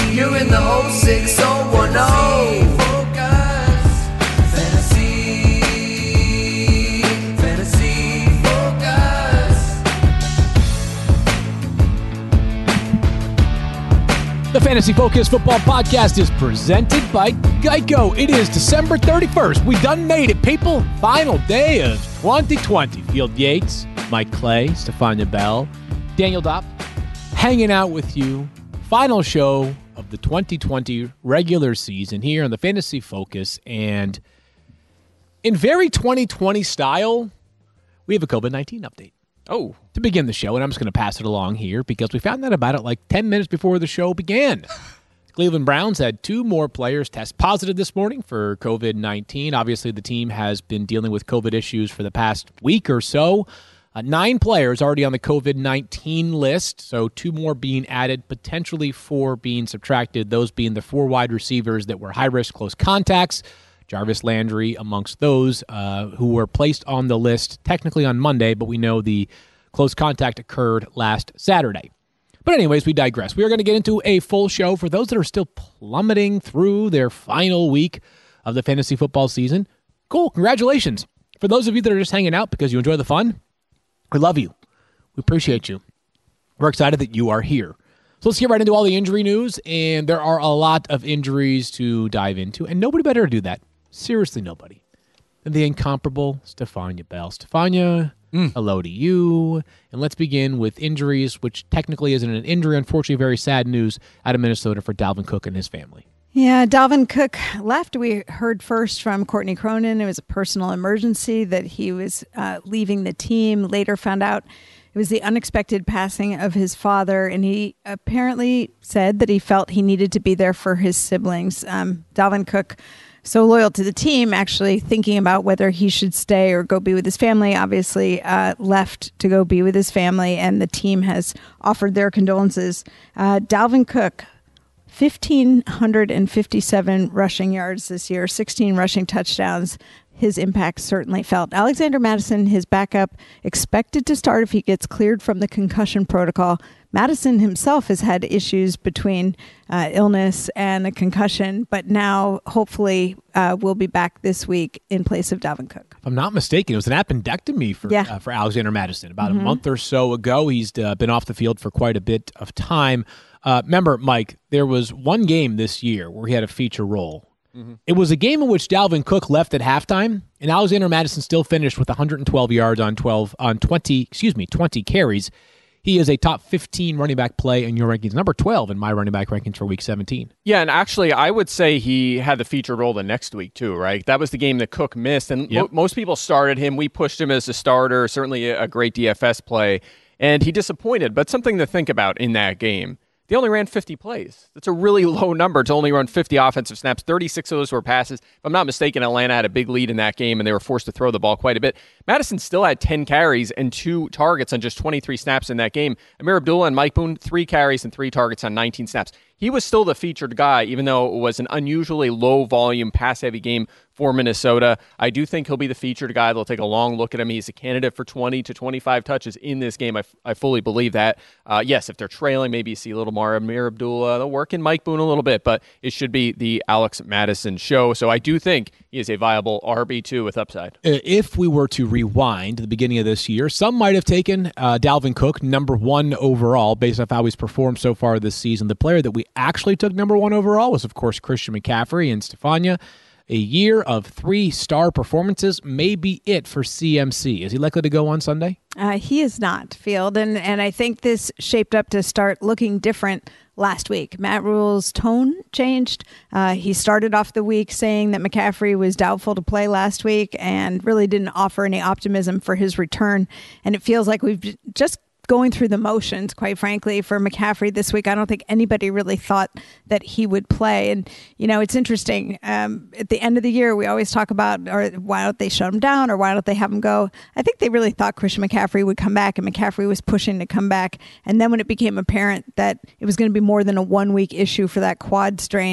You're in the 06010. The Fantasy Focus Football Podcast is presented by Geico. It is December 31st. We done made it, people. Final day of 2020. Field Yates, Mike Clay, Stefania Bell, Daniel Dopp, hanging out with you. Final show of the 2020 regular season here on the Fantasy Focus. And in very 2020 style, we have a COVID-19 update. Oh. To begin the show, and I'm just going to pass it along here because we found out about it like 10 minutes before the show began. The Cleveland Browns had 2 more players test positive this morning for COVID-19. Obviously, the team has been dealing with COVID issues for the past week or so. 9 players already on the COVID-19 list, so 2 more being added, potentially 4 being subtracted, those being the 4 wide receivers that were high-risk close contacts. Jarvis Landry amongst those who were placed on the list technically on Monday, but we know the close contact occurred last Saturday. But anyways, we digress. We are going to get into a full show for those that are still plummeting through their final week of the fantasy football season. Cool. Congratulations. For those of you that are just hanging out because you enjoy the fun, we love you. We appreciate you. We're excited that you are here. So let's get right into all the injury news, and there are a lot of injuries to dive into, and nobody better to do that. Seriously, nobody. And the incomparable Stefania Bell. Stefania, hello to you. And let's begin with injuries, which technically isn't an injury. Unfortunately, very sad news out of Minnesota for Dalvin Cook and his family. Yeah, Dalvin Cook left. We heard first from Courtney Cronin. It was a personal emergency that he was leaving the team. Later found out it was the unexpected passing of his father, and he apparently said that he felt he needed to be there for his siblings. Dalvin Cook, so loyal to the team, actually thinking about whether he should stay or go be with his family, obviously left to go be with his family, and the team has offered their condolences. Dalvin Cook, 1,557 rushing yards this year, 16 rushing touchdowns. His impact certainly felt. Alexander Mattison, his backup, expected to start if he gets cleared from the concussion protocol. Mattison himself has had issues between illness and a concussion, but now hopefully will be back this week in place of Dalvin Cook. If I'm not mistaken, it was an appendectomy for Alexander Mattison about a month or so ago. He's been off the field for quite a bit of time. Remember, Mike, there was one game this year where he had a feature role. It was a game in which Dalvin Cook left at halftime, and Alexander Mattison still finished with 112 yards on 20 carries. He is a top 15 running back play in your rankings, number 12 in my running back rankings for week 17. Yeah, and actually, I would say he had the featured role the next week, too, right? That was the game that Cook missed, and most people started him. We pushed him as a starter, certainly a great DFS play, and he disappointed. But something to think about in that game. They only ran 50 plays. That's a really low number to only run 50 offensive snaps. 36 of those were passes. If I'm not mistaken, Atlanta had a big lead in that game, and they were forced to throw the ball quite a bit. Madison still had 10 carries and 2 targets on just 23 snaps in that game. Amir Abdullah and Mike Boone, 3 carries and 3 targets on 19 snaps. He was still the featured guy, even though it was an unusually low-volume, pass-heavy game for Minnesota. I do think he'll be the featured guy. They'll take a long look at him. He's a candidate for 20 to 25 touches in this game. I fully believe that. Yes, if they're trailing, maybe you see a little more Amir Abdullah. They'll work in Mike Boone a little bit, but it should be the Alex Mattison show. So I do think he is a viable RB2 with upside. If we were to rewind to the beginning of this year, some might have taken Dalvin Cook number 1 overall based off how he's performed so far this season. The player that we actually took number 1 overall was, of course, Christian McCaffrey. And Stefania, a year of 3-star performances may be it for CMC. Is he likely to go on Sunday? He is not, Field. And I think this shaped up to start looking different last week. Matt Rule's tone changed. He started off the week saying that McCaffrey was doubtful to play last week and really didn't offer any optimism for his return. And it feels like we've just going through the motions, quite frankly, for McCaffrey this week. I don't think anybody really thought that he would play. And, you know, it's interesting. At the end of the year, we always talk about, or why don't they shut him down, or why don't they have him go? I think they really thought Christian McCaffrey would come back, and McCaffrey was pushing to come back. And then when it became apparent that it was going to be more than a 1-week issue for that quad strain,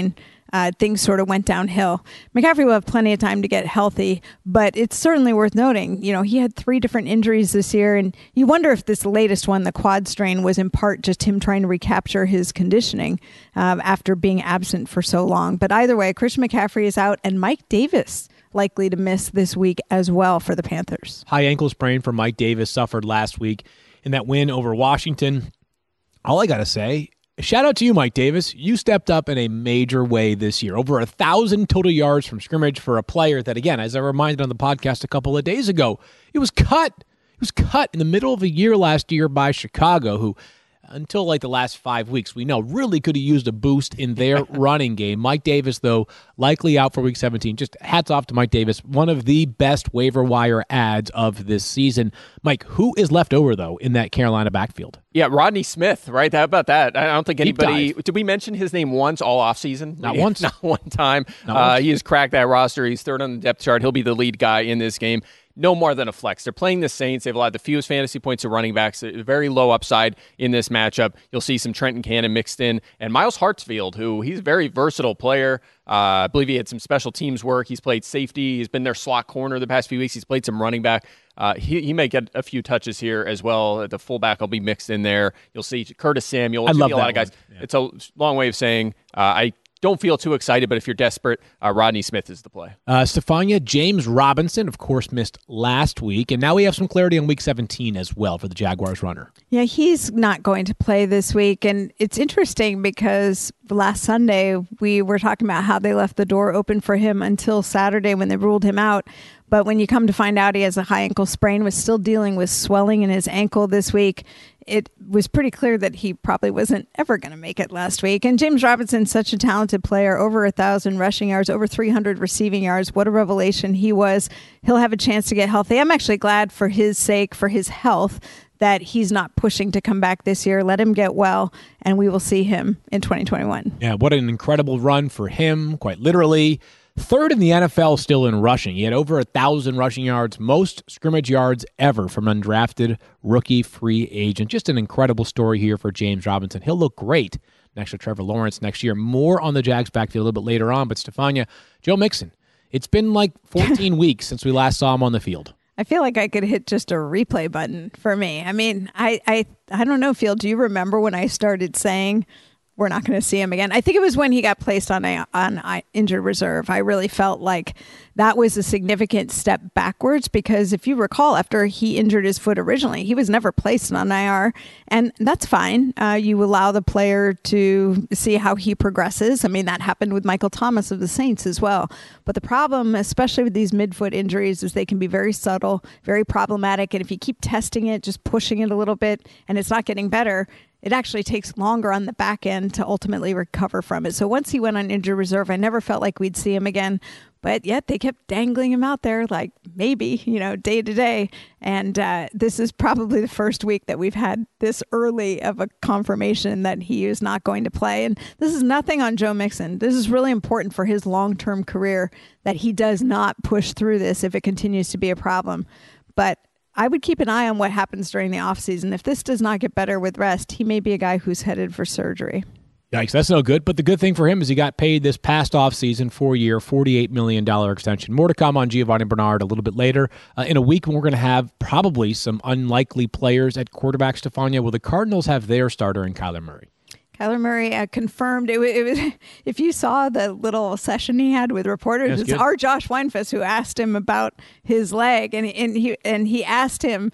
things sort of went downhill. McCaffrey will have plenty of time to get healthy, but it's certainly worth noting, he had 3 different injuries this year, and you wonder if this latest one, the quad strain, was in part just him trying to recapture his conditioning after being absent for so long. But either way, Christian McCaffrey is out, and Mike Davis likely to miss this week as well for the Panthers. High ankle sprain for Mike Davis suffered last week in that win over Washington. All I got to say, shout out to you, Mike Davis. You stepped up in a major way this year. Over 1,000 total yards from scrimmage for a player that, again, as I reminded on the podcast a couple of days ago, it was cut. It was cut in the middle of the year last year by Chicago, who, until like the last 5 weeks, we know really could have used a boost in their running game. Mike Davis, though, likely out for Week 17. Just hats off to Mike Davis, one of the best waiver wire ads of this season. Mike, who is left over, though, in that Carolina backfield? Yeah, Rodney Smith, right? How about that? I don't think anybody... Did we mention his name once all offseason? Not once. Not one time. He has cracked that roster. He's third on the depth chart. He'll be the lead guy in this game. No more than a flex. They're playing the Saints. They've allowed the fewest fantasy points to running backs. Very low upside in this matchup. You'll see some Trenton Cannon mixed in. And Miles Hartsfield, who he's a very versatile player. I believe he had some special teams work. He's played safety. He's been their slot corner the past few weeks. He's played some running back. He may get a few touches here as well. The fullback will be mixed in there. You'll see Curtis Samuel. I love a lot of guys. Yeah. It's a long way of saying I don't feel too excited, but if you're desperate, Rodney Smith is the play. Stefania, James Robinson, of course, missed last week, and now we have some clarity on Week 17 as well for the Jaguars runner. Yeah, he's not going to play this week, and it's interesting because last Sunday we were talking about how they left the door open for him until Saturday when they ruled him out. But when you come to find out he has a high ankle sprain, was still dealing with swelling in his ankle this week, it was pretty clear that he probably wasn't ever going to make it last week. And James Robinson's such a talented player, over 1,000 rushing yards, over 300 receiving yards. What a revelation he was. He'll have a chance to get healthy. I'm actually glad for his sake, for his health, that he's not pushing to come back this year. Let him get well, and we will see him in 2021. Yeah, what an incredible run for him, quite literally. Third in the NFL still in rushing. He had over 1,000 rushing yards, most scrimmage yards ever from an undrafted rookie free agent. Just an incredible story here for James Robinson. He'll look great next to Trevor Lawrence next year. More on the Jags backfield a little bit later on. But Stefania, Joe Mixon, it's been like 14 weeks since we last saw him on the field. I feel like I could hit just a replay button for me. I mean, I don't know, Phil, do you remember when I started saying we're not going to see him again? I think it was when he got placed on injured reserve. I really felt like that was a significant step backwards because if you recall, after he injured his foot originally, he was never placed on IR, and that's fine. You allow the player to see how he progresses. I mean, that happened with Michael Thomas of the Saints as well. But the problem, especially with these midfoot injuries, is they can be very subtle, very problematic, and if you keep testing it, just pushing it a little bit, and it's not getting better, it actually takes longer on the back end to ultimately recover from it. So once he went on injured reserve, I never felt like we'd see him again. But yet they kept dangling him out there like maybe, day to day. And this is probably the first week that we've had this early of a confirmation that he is not going to play. And this is nothing on Joe Mixon. This is really important for his long-term career that he does not push through this if it continues to be a problem. But I would keep an eye on what happens during the offseason. If this does not get better with rest, he may be a guy who's headed for surgery. Yikes, that's no good. But the good thing for him is he got paid this past offseason, 4-year, $48 million extension. More to come on Giovanni Bernard a little bit later. In a week when we're going to have probably some unlikely players at quarterback, Stefania, will the Cardinals have their starter in Kyler Murray? Kyler Murray confirmed it was. If you saw the little session he had with reporters, it's our Josh Weinfuss who asked him about his leg, and he asked him,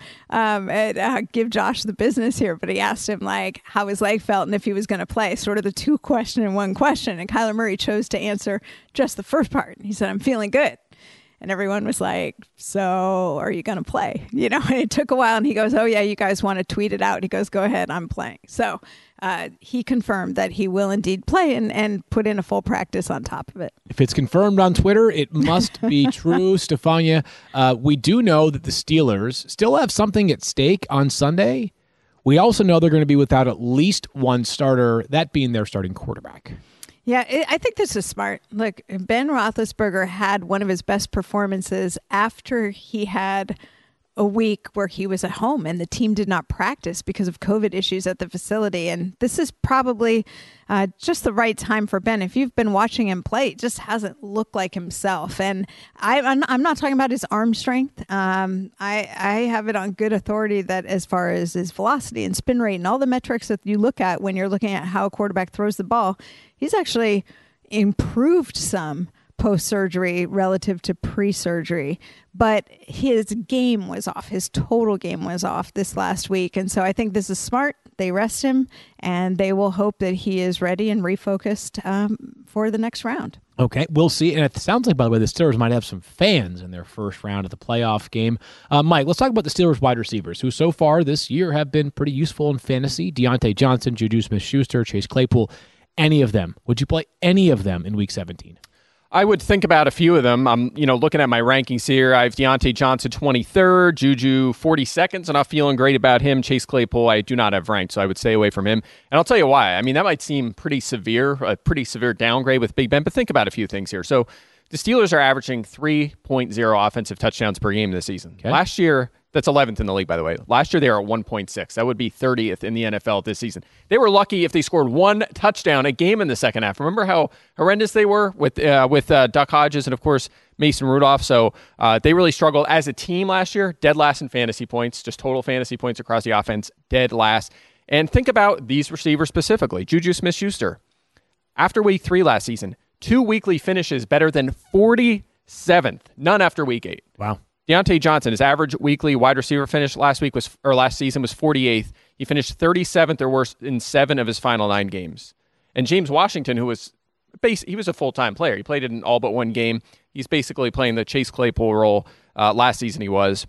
give Josh the business here, but he asked him like how his leg felt and if he was going to play. Sort of the two question in one question, and Kyler Murray chose to answer just the first part. He said, "I'm feeling good." And everyone was like, "So are you going to play?" And it took a while. And he goes, "Oh, yeah, you guys want to tweet it out?" He goes, "Go ahead, I'm playing." So he confirmed that he will indeed play and put in a full practice on top of it. If it's confirmed on Twitter, it must be true. Stefania, we do know that the Steelers still have something at stake on Sunday. We also know they're going to be without at least one starter, that being their starting quarterback. Yeah, I think this is smart. Look, Ben Roethlisberger had one of his best performances after he had a week where he was at home and the team did not practice because of COVID issues at the facility. And this is probably just the right time for Ben. If you've been watching him play, it just hasn't looked like himself. And I'm not talking about his arm strength. I have it on good authority that as far as his velocity and spin rate and all the metrics that you look at when you're looking at how a quarterback throws the ball, he's actually improved some post-surgery relative to pre-surgery, but his game was off. His total game was off this last week. And so I think this is smart. They rest him, and they will hope that he is ready and refocused for the next round. Okay, we'll see. And it sounds like, by the way, the Steelers might have some fans in their first round of the playoff game. Mike, let's talk about the Steelers wide receivers, who so far this year have been pretty useful in fantasy. Deontay Johnson, Juju Smith-Schuster, Chase Claypool, any of them. Would you play any of them in Week 17? I would think about a few of them. I'm, looking at my rankings here. I have Deontay Johnson 23rd, Juju 42nd, so not feeling great about him. Chase Claypool, I do not have ranked, so I would stay away from him. And I'll tell you why. I mean, that might seem pretty severe, a pretty severe downgrade with Big Ben, but think about a few things here. So the Steelers are averaging 3.0 offensive touchdowns per game this season. Okay. Last year, that's 11th in the league, by the way. Last year, they were at 1.6. That would be 30th in the NFL this season. They were lucky if they scored one touchdown a game in the second half. Remember how horrendous they were with Duck Hodges and, of course, Mason Rudolph? So they really struggled as a team last year. Dead last in fantasy points, just total fantasy points across the offense, dead last. And think about these receivers specifically. Juju Smith-Schuster, after week 3 last season, 2 weekly finishes better than 47th. None after week 8. Wow. Deontay Johnson, his average weekly wide receiver finish last season was 48th. He finished 37th or worse in 7 of his final 9 games. And James Washington, he was a full-time player. He played in all but one game. He's basically playing the Chase Claypool role. Last season he was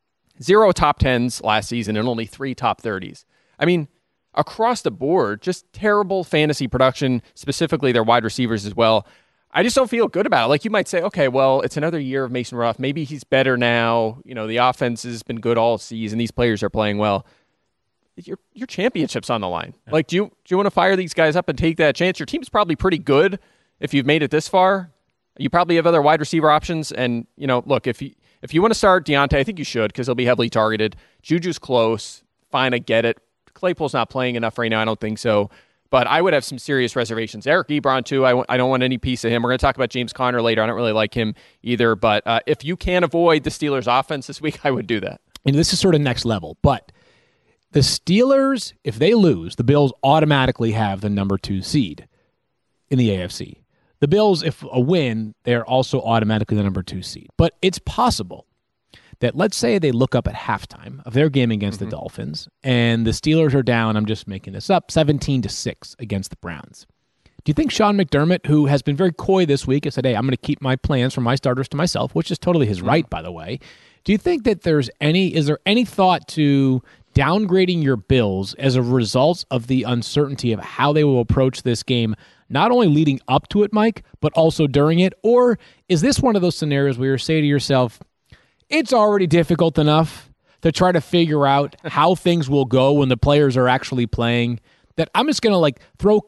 0 top 10s last season and only 3 top 30s. I mean, across the board, just terrible fantasy production, specifically their wide receivers as well. I just don't feel good about it. Like, you might say, okay, well, it's another year of Mason Rudolph. Maybe he's better now. The offense has been good all season. These players are playing well. Your championship's on the line. Like, do you want to fire these guys up and take that chance? Your team's probably pretty good if you've made it this far. You probably have other wide receiver options. And, look, if you want to start Deontay, I think you should because he'll be heavily targeted. Juju's close. Fine, I get it. Claypool's not playing enough right now. I don't think so. But I would have some serious reservations. Eric Ebron, too. I don't want any piece of him. We're going to talk about James Conner later. I don't really like him either. But if you can avoid the Steelers' offense this week, I would do that. And this is sort of next level. But the Steelers, if they lose, the Bills automatically have the number 2 seed in the AFC. The Bills, if a win, they're also automatically the number 2 seed. But it's possible that, let's say they look up at halftime of their game against the Dolphins, and the Steelers are down, I'm just making this up, 17-6 against the Browns. Do you think Sean McDermott, who has been very coy this week, has said, hey, I'm going to keep my plans for my starters to myself, which is totally his right, by the way. Do you think that is there any thought to downgrading your Bills as a result of the uncertainty of how they will approach this game, not only leading up to it, Mike, but also during it? Or is this one of those scenarios where you say to yourself, it's already difficult enough to try to figure out how things will go when the players are actually playing, that I'm just going to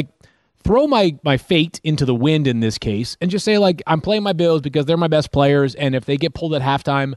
throw my fate into the wind in this case and just say, I'm playing my Bills because they're my best players, and if they get pulled at halftime,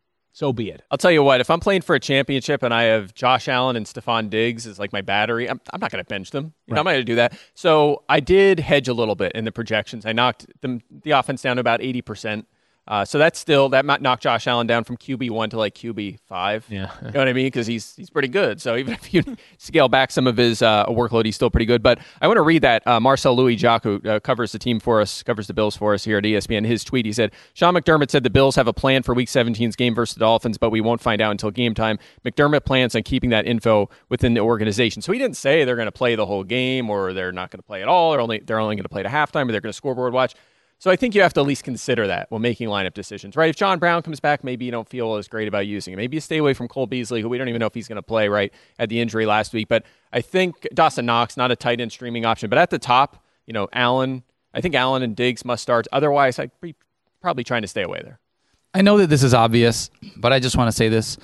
so be it. I'll tell you what, if I'm playing for a championship and I have Josh Allen and Stephon Diggs as my battery, I'm not going to bench them. Right. I'm not going to do that. So I did hedge a little bit in the projections. I knocked the offense down to about 80%. So that might knock Josh Allen down from QB1 to QB5. Yeah. You know what I mean? Because he's pretty good. So even if you scale back some of his workload, he's still pretty good. But I want to read that Marcel Louis-Jacques, who covers the team for us, covers the Bills for us here at ESPN. His tweet, he said, Sean McDermott said the Bills have a plan for Week 17's game versus the Dolphins, but we won't find out until game time. McDermott plans on keeping that info within the organization. So he didn't say they're going to play the whole game or they're not going to play at all, or they're only going to play to halftime, or they're going to scoreboard watch. So I think you have to at least consider that when making lineup decisions, right? If John Brown comes back, maybe you don't feel as great about using him. Maybe you stay away from Cole Beasley, who we don't even know if he's going to play, right, at the injury last week. But I think Dawson Knox, not a tight end streaming option. But at the top, Allen, I think Allen and Diggs must start. Otherwise, I'd be probably trying to stay away there. I know that this is obvious, but I just want to say this.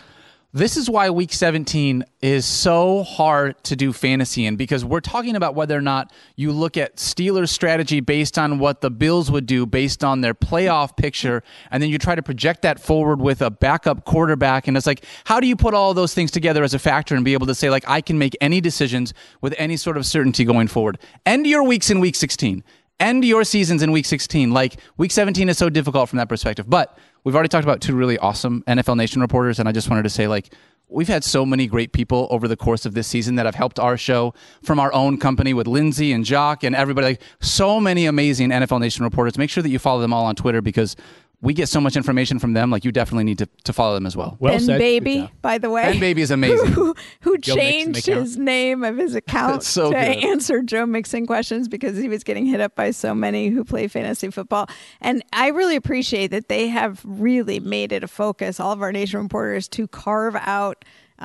This is why Week 17 is so hard to do fantasy in, because we're talking about whether or not you look at Steelers' strategy based on what the Bills would do based on their playoff picture, and then you try to project that forward with a backup quarterback, and it's like, how do you put all of those things together as a factor and be able to say, like, I can make any decisions with any sort of certainty going forward? End your weeks in Week 16. End your seasons in Week 16. Like, Week 17 is so difficult from that perspective. But we've already talked about two really awesome NFL Nation reporters, and I just wanted to say, like, we've had so many great people over the course of this season that have helped our show, from our own company with Lindsay and Jock and everybody. Like, so many amazing NFL Nation reporters. Make sure that you follow them all on Twitter, because we get so much information from them. Like, you definitely need to follow them as well. Ben Baby, by the way. Ben Baby is amazing. who changed his name of his account to answer Joe Mixon questions, because he was getting hit up by so many who play fantasy football. And I really appreciate that they have really made it a focus, all of our Nation reporters, to carve out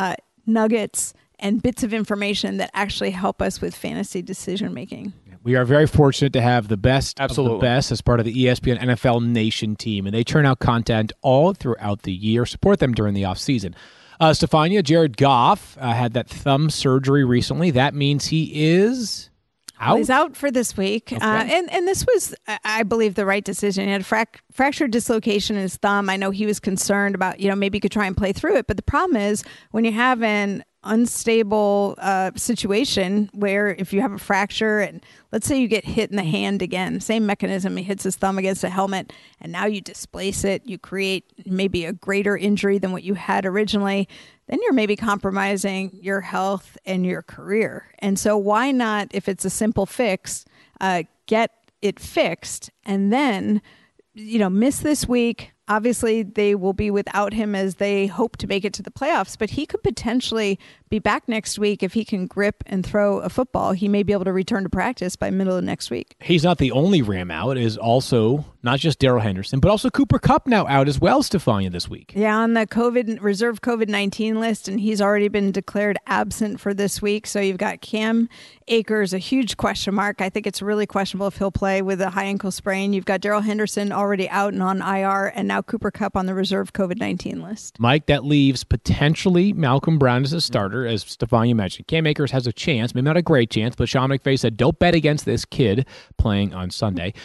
nuggets and bits of information that actually help us with fantasy decision making. We are very fortunate to have the best of the best as part of the ESPN NFL Nation team, and they churn out content all throughout the year. Support them during the offseason. Stefania, Jared Goff had that thumb surgery recently. That means he is out? Well, he's out for this week. Okay. And this was, I believe, the right decision. He had a fractured dislocation in his thumb. I know he was concerned about, maybe he could try and play through it. But the problem is, when you have an unstable situation where if you have a fracture and let's say you get hit in the hand again, same mechanism, he hits his thumb against a helmet and now you displace it, you create maybe a greater injury than what you had originally, then you're maybe compromising your health and your career. And so why not, if it's a simple fix, get it fixed and then, miss this week. Obviously, they will be without him as they hope to make it to the playoffs, but he could potentially be back next week if he can grip and throw a football. He may be able to return to practice by middle of next week. He's not the only Ram out. It is also not just Darrell Henderson, but also Cooper Kupp now out as well, Stefania, this week. Yeah, on the reserve COVID-19 list, and he's already been declared absent for this week. So you've got Cam Akers, a huge question mark. I think it's really questionable if he'll play with a high ankle sprain. You've got Darrell Henderson already out and on IR, and now Cooper Kupp on the reserve COVID-19 list. Mike, that leaves potentially Malcolm Brown as a starter, as Stefania mentioned. Cam Akers has a chance, maybe not a great chance, but Sean McVay said, don't bet against this kid playing on Sunday.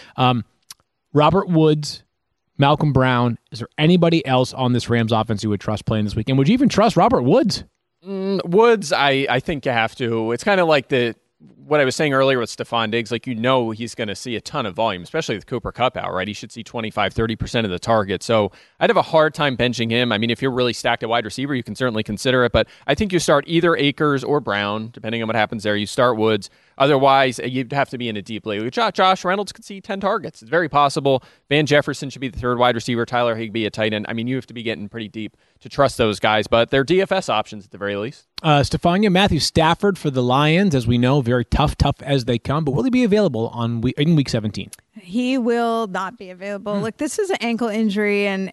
Robert Woods, Malcolm Brown, is there anybody else on this Rams offense you would trust playing this weekend? Would you even trust Robert Woods? Woods, I think you have to. It's kind of like what I was saying earlier with Stephon Diggs, like he's going to see a ton of volume, especially with Cooper Kupp out, right? He should see 25-30% of the target. So I'd have a hard time benching him. I mean, if you're really stacked at wide receiver, you can certainly consider it, but I think you start either Akers or Brown, depending on what happens there. You start Woods. Otherwise, you'd have to be in a deep league. Josh Reynolds could see 10 targets. It's very possible. Van Jefferson should be the third wide receiver. Tyler Higbee a tight end. I mean, you have to be getting pretty deep to trust those guys, but they're DFS options at the very least. Stefania, Matthew Stafford for the Lions, as we know, very tough as they come, but will he be available in Week 17? He will not be available. Look, this is an ankle injury, and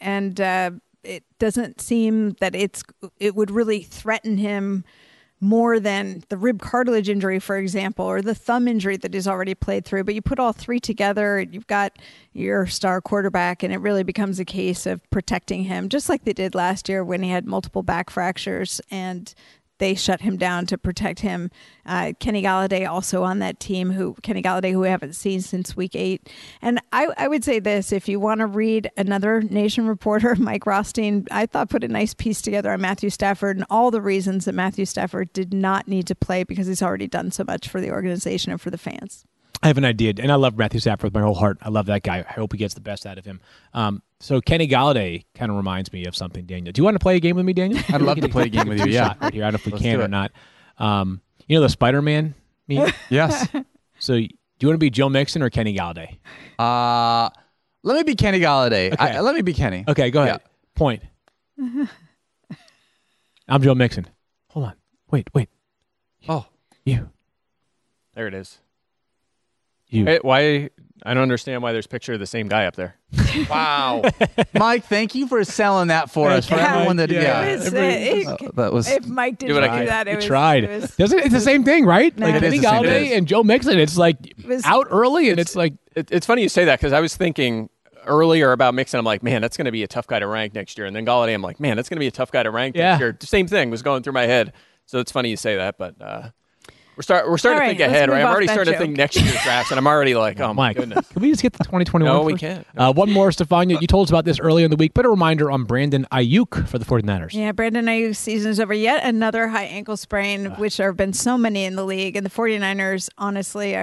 it doesn't seem that it would really threaten him more than the rib cartilage injury, for example, or the thumb injury that he's already played through. But you put all three together, you've got your star quarterback, and it really becomes a case of protecting him, just like they did last year when he had multiple back fractures and they shut him down to protect him. Kenny Galladay also on that team, who we haven't seen since week 8. And I would say this, if you want to read another Nation reporter, Mike Rothstein, I thought put a nice piece together on Matthew Stafford and all the reasons that Matthew Stafford did not need to play because he's already done so much for the organization and for the fans. I have an idea, and I love Matthew Stafford with my whole heart. I love that guy. I hope he gets the best out of him. So Kenny Galladay kind of reminds me of something, Daniel. Do you want to play a game with me, Daniel? I'd love to play a game with you, yeah. Right here. I don't know if we can or not. You know the Spider-Man meme? Yes. So do you want to be Joe Mixon or Kenny Galladay? Let me be Kenny Galladay. Okay. Let me be Kenny. Okay, go ahead. Yeah. Point. I'm Joe Mixon. Hold on. Wait. Oh. You. There it is. You. Hey, why? I don't understand why there's a picture of the same guy up there. Wow. Mike, thank you for selling that for us. For everyone that, that was. If Mike didn't do that, it was. Tried. It's the same thing, right? No. Like Kenny Galladay and Joe Mixon, it's like out early, and it's like. It's funny you say that because I was thinking earlier about Mixon. I'm like, man, that's going to be a tough guy to rank next year. And then Golladay, I'm like, man, that's going to be a tough guy to rank next year. The same thing was going through my head. So it's funny you say that, but we're starting to think ahead, right? I'm already starting to think next year's drafts, and I'm already like, oh my goodness. Can we just get the 2021 No, first? we can't. One more, Stefania. You told us about this earlier in the week, but a reminder on Brandon Ayuk for the 49ers. Yeah, Brandon Ayuk's season is over. Yet another high ankle sprain, which there have been so many in the league. And the 49ers, honestly,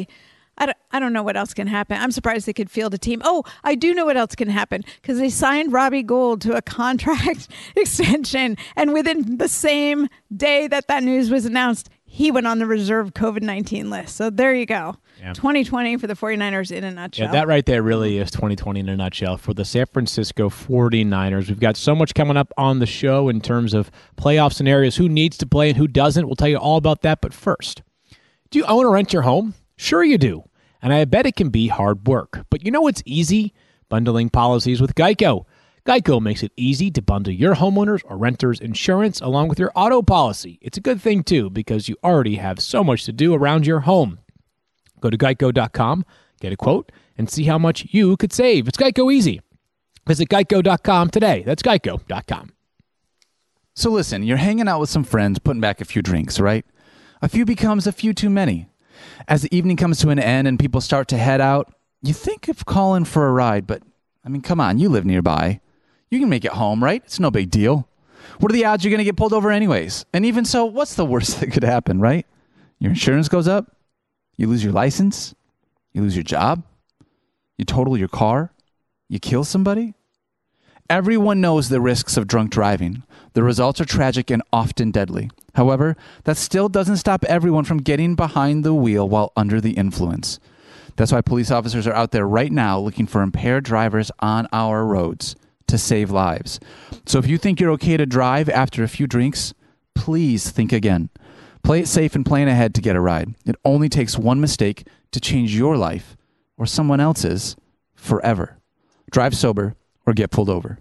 I don't know what else can happen. I'm surprised they could field a team. Oh, I do know what else can happen because they signed Robbie Gould to a contract extension. And within the same day that news was announced, he went on the reserve COVID-19 list. So there you go. Yeah. 2020 for the 49ers in a nutshell. Yeah, that right there really is 2020 in a nutshell for the San Francisco 49ers. We've got so much coming up on the show in terms of playoff scenarios, who needs to play and who doesn't. We'll tell you all about that. But first, do you own or rent your home? Sure you do. And I bet it can be hard work. But you know what's easy? Bundling policies with Geico. Geico makes it easy to bundle your homeowners or renters insurance along with your auto policy. It's a good thing, too, because you already have so much to do around your home. Go to geico.com, get a quote, and see how much you could save. It's Geico easy. Visit geico.com today. That's geico.com. So listen, you're hanging out with some friends, putting back a few drinks, right? A few becomes a few too many. As the evening comes to an end and people start to head out, you think of calling for a ride, but, I mean, come on, you live nearby. You can make it home, right? It's no big deal. What are the odds you're going to get pulled over anyways? And even so, what's the worst that could happen, right? Your insurance goes up. You lose your license. You lose your job. You total your car. You kill somebody. Everyone knows the risks of drunk driving. The results are tragic and often deadly. However, that still doesn't stop everyone from getting behind the wheel while under the influence. That's why police officers are out there right now looking for impaired drivers on our roads to save lives. So if you think you're okay to drive after a few drinks, please think again. Play it safe and plan ahead to get a ride. It only takes one mistake to change your life or someone else's forever. Drive sober or get pulled over.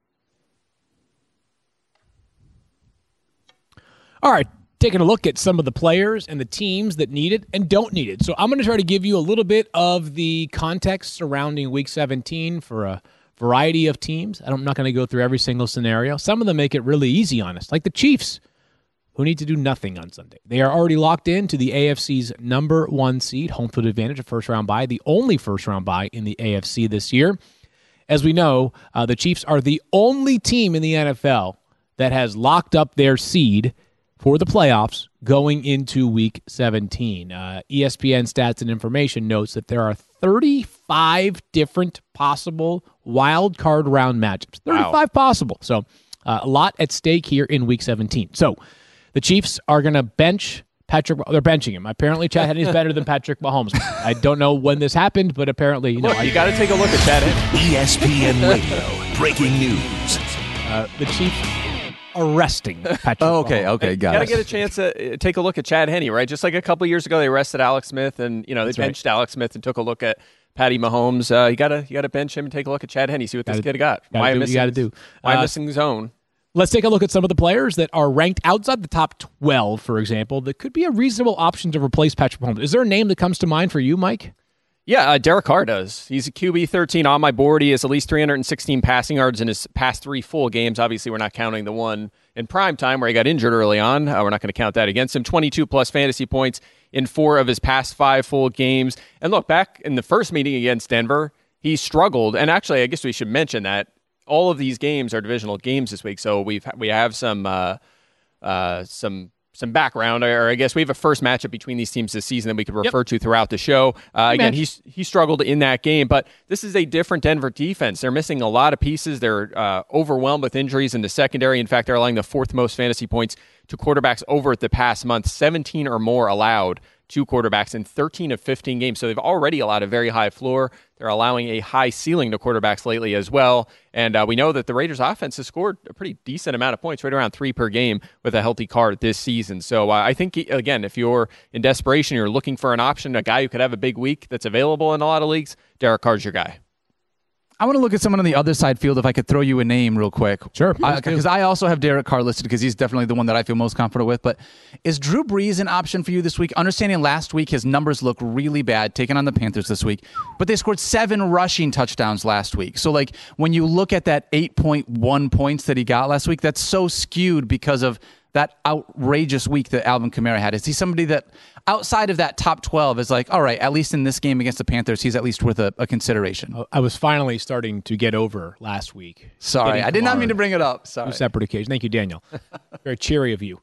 All right, taking a look at some of the players and the teams that need it and don't need it. So I'm going to try to give you a little bit of the context surrounding Week 17 for a variety of teams. I'm not going to go through every single scenario. Some of them make it really easy on us, like the Chiefs, who need to do nothing on Sunday. They are already locked into the AFC's number 1 seed, home field advantage, a first-round bye, the only first-round bye in the AFC this year. As we know, the Chiefs are the only team in the NFL that has locked up their seed for the playoffs going into Week 17. ESPN Stats and Information notes that there are 35 different possible wild card round matchups. 35 possible. So a lot at stake here in Week 17. So the Chiefs are going to bench Patrick. They're benching him. Apparently, Chad Henne is better than Patrick Mahomes. I don't know when this happened, but apparently, you got to take a look at Chad Henne. ESPN Radio, breaking news. The Chiefs arresting Patrick Mahomes. Okay, got it. You got to get a chance to take a look at Chad Henne, right? Just like a couple years ago, they arrested Alex Smith, and they benched Alex Smith and took a look at Patty Mahomes. You got to bench him and take a look at Chad Henne, see what this kid got. Why missing zone? Let's take a look at some of the players that are ranked outside the top 12, for example, that could be a reasonable option to replace Patrick Mahomes. Is there a name that comes to mind for you, Mike? Yeah, Derek Carr does. He's a QB 13 on my board. He has at least 316 passing yards in his past 3 full games. Obviously, we're not counting the one in prime time where he got injured early on. We're not going to count that against him. 22-plus fantasy points in 4 of his past 5 full games. And look, back in the first meeting against Denver, he struggled. And actually, I guess we should mention that all of these games are divisional games this week, so we have some background, or I guess we have a first matchup between these teams this season that we could refer to throughout the show. Again, he struggled in that game, but this is a different Denver defense. They're missing a lot of pieces. They're overwhelmed with injuries in the secondary. In fact, they're allowing the 4th most fantasy points to quarterbacks over the past month, 17 or more allowed to quarterbacks in 13 of 15 games. So they've already allowed a very high floor. They're allowing a high ceiling to quarterbacks lately as well. And we know that the Raiders offense has scored a pretty decent amount of points, right around 3 per game with a healthy Carr this season. So I think, again, if you're in desperation, you're looking for an option, a guy who could have a big week that's available in a lot of leagues, Derek Carr's your guy. I want to look at someone on the other side field if I could throw you a name real quick. Sure. Because I also have Derek Carr listed because he's definitely the one that I feel most confident with. But is Drew Brees an option for you this week? Understanding last week his numbers look really bad, taking on the Panthers this week. But they scored 7 rushing touchdowns last week. So, like, when you look at that 8.1 points that he got last week, that's so skewed because of that outrageous week that Alvin Kamara had. Is he somebody that, outside of that top 12, is like, all right, at least in this game against the Panthers, he's at least worth a consideration? I was finally starting to get over last week. Sorry, I did not mean to bring it up. Sorry. Two separate occasions. Thank you, Daniel. Very cheery of you.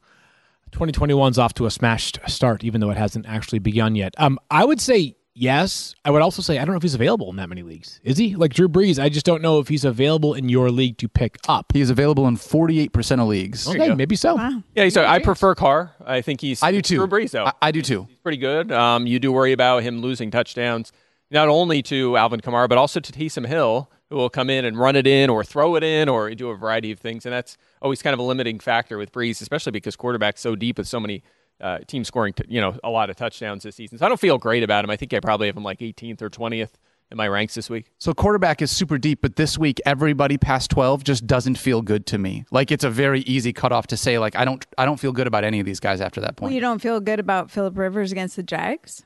2021's off to a smashed start, even though it hasn't actually begun yet. I would say yes. I would also say I don't know if he's available in that many leagues. Is he? Like Drew Brees, I just don't know if he's available in your league to pick up. He's available in 48% of leagues. Okay, maybe so. Wow. Yeah, so I prefer Carr. I think he's. I do too. Drew Brees, though. I do too. He's pretty good. You do worry about him losing touchdowns, not only to Alvin Kamara, but also to Taysom Hill, who will come in and run it in or throw it in or do a variety of things. And that's always kind of a limiting factor with Brees, especially because quarterback's so deep with so many teams scoring, a lot of touchdowns this season. So I don't feel great about him. I think I probably have him like 18th or 20th in my ranks this week. So quarterback is super deep, but this week everybody past 12 just doesn't feel good to me. Like it's a very easy cutoff to say, like I don't feel good about any of these guys after that point. Well, you don't feel good about Phillip Rivers against the Jags?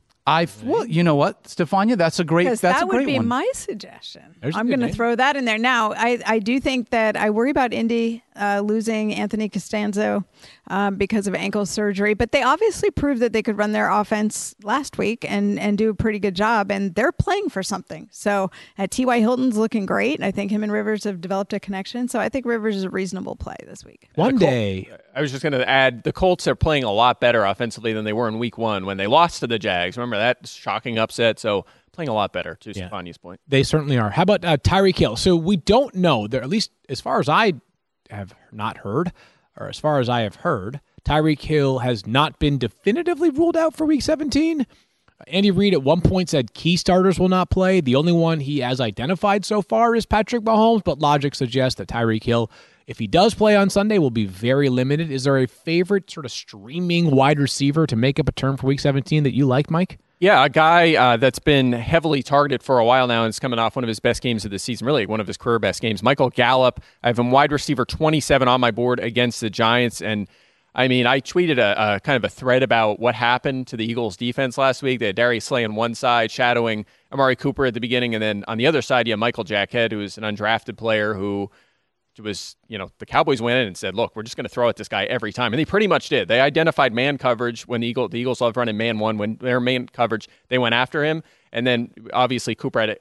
Well, you know what, Stefania, that's a great that would be one. my suggestion. There's a I'm good going to name. throw that in there. Now, I do think that I worry about Indy losing Anthony Costanzo because of ankle surgery, but they obviously proved that they could run their offense last week and do a pretty good job, and they're playing for something. So T.Y. Hilton's looking great. I think him and Rivers have developed a connection, so I think Rivers is a reasonable play this week. One day, I was just going to add, the Colts are playing a lot better offensively than they were in week 1 when they lost to the Jags. Remember that shocking upset? So playing a lot better, to Stefania's point. they certainly are. How about Tyreek Hill? So we don't know, there, at least as far as I have not heard, or as far as I have heard, Tyreek Hill has not been definitively ruled out for Week 17. Andy Reid at one point said key starters will not play. The only one he has identified so far is Patrick Mahomes, but logic suggests that Tyreek Hill, if he does play on Sunday, will be very limited. Is there a favorite sort of streaming wide receiver to make up a term for Week 17 that you like, Mike? Yeah, a guy that's been heavily targeted for a while now and is coming off one of his best games of the season, really one of his career best games. Michael Gallup, I have him wide receiver 27 on my board against the Giants. And I mean, I tweeted a kind of a thread about what happened to the Eagles defense last week. They had Darius Slay on one side, shadowing Amari Cooper at the beginning. And then on the other side, you have Michael Jackhead, who is an undrafted player who was, the Cowboys went in and said, look, we're just going to throw at this guy every time. And they pretty much did. They identified man coverage when the Eagles love running man one. When their man coverage, they went after him. And then obviously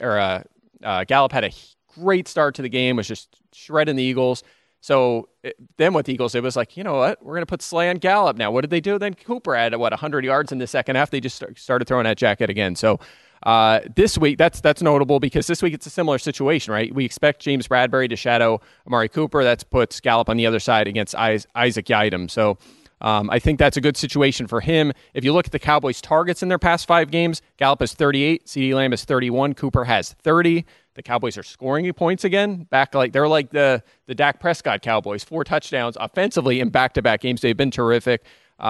Gallup had a great start to the game, was just shredding the Eagles. So then what the Eagles did was like, you know what, we're going to put Slay on Gallup now. What did they do? Then Cooper had, 100 yards in the second half. They just started throwing at Jackhead again. So this week, that's notable because this week it's a similar situation, right? We expect James Bradbury to shadow Amari Cooper. That puts Gallup on the other side against Isaac Yiadom. So I think that's a good situation for him. If you look at the Cowboys' targets in their past 5 games, Gallup has 38, CeeDee Lamb has 31, Cooper has 30. The Cowboys are scoring points again. They're like the Dak Prescott Cowboys, 4 touchdowns offensively in back-to-back games. They've been terrific.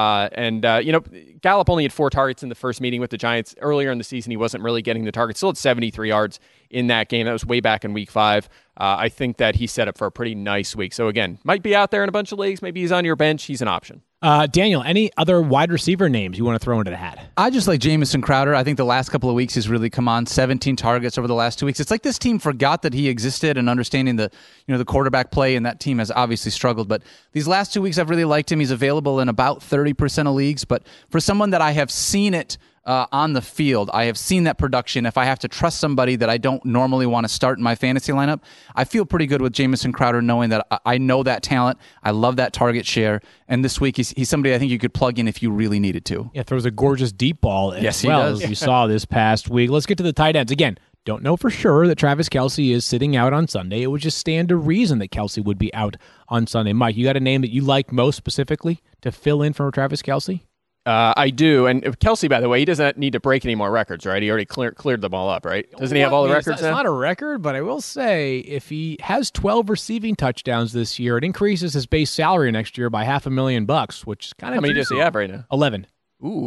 Gallup only had 4 targets in the first meeting with the Giants. Earlier in the season, he wasn't really getting the targets. Still had 73 yards in that game. That was way back in week 5. I think that he's set up for a pretty nice week. So again, might be out there in a bunch of leagues. Maybe he's on your bench. He's an option. Daniel, any other wide receiver names you want to throw into the hat? I just like Jamison Crowder. I think the last couple of weeks he's really come on. 17 targets over the last 2 weeks. It's like this team forgot that he existed, and understanding the quarterback play, and that team has obviously struggled. But these last 2 weeks I've really liked him. He's available in about 30% of leagues. But for someone that I have seen it on the field, I have seen that production. If I have to trust somebody that I don't normally want to start in my fantasy lineup, I feel pretty good with Jamison Crowder, knowing that I know that talent. I love that target share. And this week, he's somebody I think you could plug in if you really needed to. Yeah, throws a gorgeous deep ball as Yes, he well, does. as you saw this past week. Let's get to the tight ends. Again, don't know for sure that Travis Kelce is sitting out on Sunday. It would just stand to reason that Kelce would be out on Sunday. Mike, you got a name that you like most specifically to fill in for Travis Kelce? I do. And Kelce, by the way, he doesn't need to break any more records, right? He already cleared them all up, right? Doesn't he have all the records It's now? not a record, but I will say if he has 12 receiving touchdowns this year, it increases his base salary next year by $500,000, which is kind of How many does he have right now? 11. Ooh.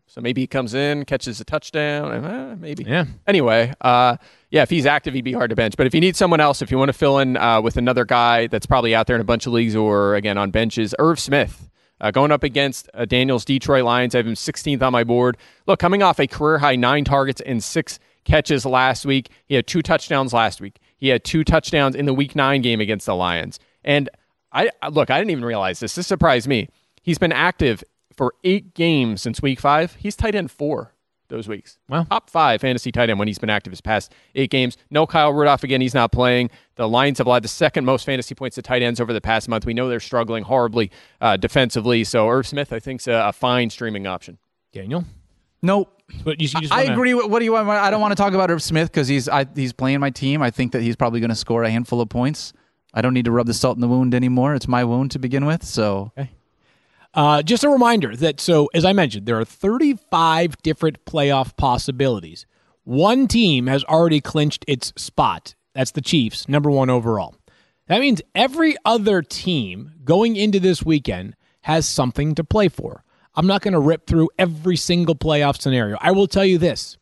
So maybe he comes in, catches a touchdown, maybe. Yeah. Anyway, if he's active, he'd be hard to bench. But if you need someone else, if you want to fill in with another guy that's probably out there in a bunch of leagues or, again, on benches, Irv Smith. Going up against Daniel's Detroit Lions. I have him 16th on my board. Look, coming off a career-high 9 targets and 6 catches last week. He had 2 touchdowns last week. He had 2 touchdowns in the Week 9 game against the Lions. And, I didn't even realize this. This surprised me. He's been active for 8 games since Week 5. He's tight end 4 those weeks. Wow. Top 5 fantasy tight end when he's been active his past 8 games. No Kyle Rudolph again. He's not playing. The Lions have allowed the second most fantasy points to tight ends over the past month. We know they're struggling horribly defensively. So Irv Smith, I think, is a fine streaming option. Daniel? Nope. But you just I agree. What do you want? I don't want to talk about Irv Smith because he's playing my team. I think that he's probably going to score a handful of points. I don't need to rub the salt in the wound anymore. It's my wound to begin with. So. Okay. Just a reminder that, as I mentioned, there are 35 different playoff possibilities. One team has already clinched its spot. That's the Chiefs, number 1 overall. That means every other team going into this weekend has something to play for. I'm not going to rip through every single playoff scenario. I will tell you this.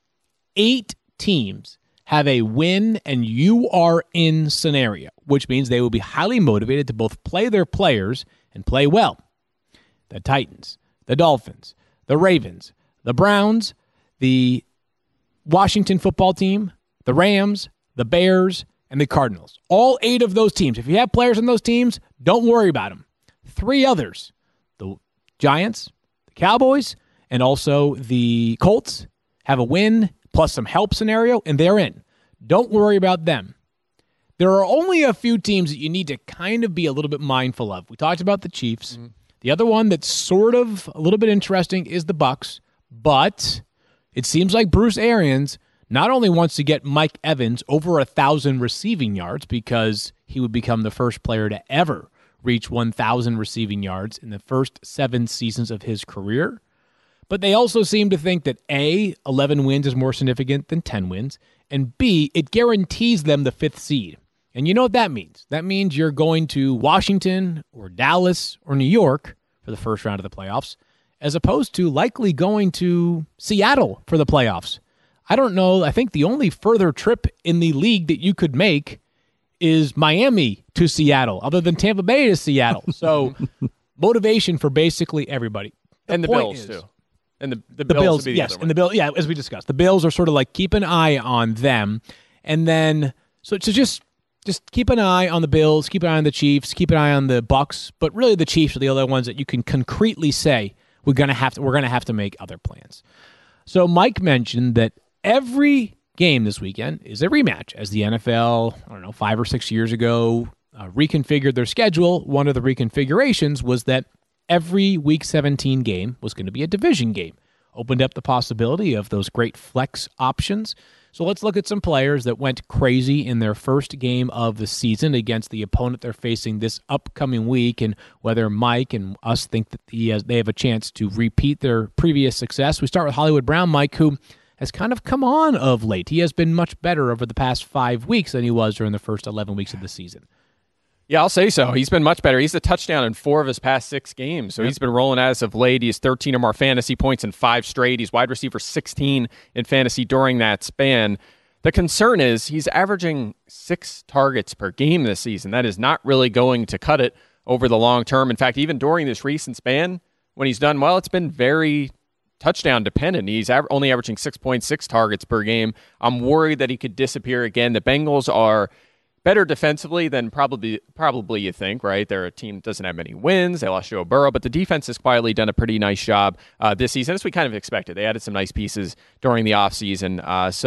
8 teams have a win and you are in scenario, which means they will be highly motivated to both play their players and play well. The Titans, the Dolphins, the Ravens, the Browns, the Washington football team, the Rams, the Bears, and the Cardinals. All 8 of those teams. If you have players on those teams, don't worry about them. 3 others, the Giants, the Cowboys, and also the Colts, have a win plus some help scenario, and they're in. Don't worry about them. There are only a few teams that you need to kind of be a little bit mindful of. We talked about the Chiefs. Mm-hmm. The other one that's sort of a little bit interesting is the Bucs, but it seems like Bruce Arians not only wants to get Mike Evans over 1,000 receiving yards because he would become the first player to ever reach 1,000 receiving yards in the first 7 seasons of his career, but they also seem to think that A, 11 wins is more significant than 10 wins, and B, it guarantees them the 5th seed. And you know what that means? That means you're going to Washington or Dallas or New York for the first round of the playoffs, as opposed to likely going to Seattle for the playoffs. I don't know. I think the only further trip in the league that you could make is Miami to Seattle, other than Tampa Bay to Seattle. So motivation for basically everybody. And the Bills, too. And the Bills, would be yes. The other And the Bills, yeah, as we discussed. The Bills are sort of like keep an eye on them. And then, so just keep an eye on the Bills, keep an eye on the Chiefs, keep an eye on the Bucs, but really the Chiefs are the other ones that you can concretely say we're going to have to make other plans. So Mike mentioned that every game this weekend is a rematch, as the NFL, 5 or 6 years ago, reconfigured their schedule. One of the reconfigurations was that every Week 17 game was going to be a division game. Opened up the possibility of those great flex options. So let's look at some players that went crazy in their first game of the season against the opponent they're facing this upcoming week, and whether Mike and us think that they have a chance to repeat their previous success. We start with Hollywood Brown, Mike, who has kind of come on of late. He has been much better over the past 5 weeks than he was during the first 11 weeks of the season. Yeah, I'll say so. He's been much better. He's a touchdown in 4 of his past 6 games. So He's been rolling as of late. He has 13 or more fantasy points in 5 straight. He's wide receiver 16 in fantasy during that span. The concern is he's averaging 6 targets per game this season. That is not really going to cut it over the long term. In fact, even during this recent span, when he's done well, it's been very touchdown dependent. He's only averaging 6.6 targets per game. I'm worried that he could disappear again. The Bengals are better defensively than probably you think, right? They're a team that doesn't have many wins. They lost Joe Burrow, but the defense has quietly done a pretty nice job this season, as we kind of expected. They added some nice pieces during the offseason.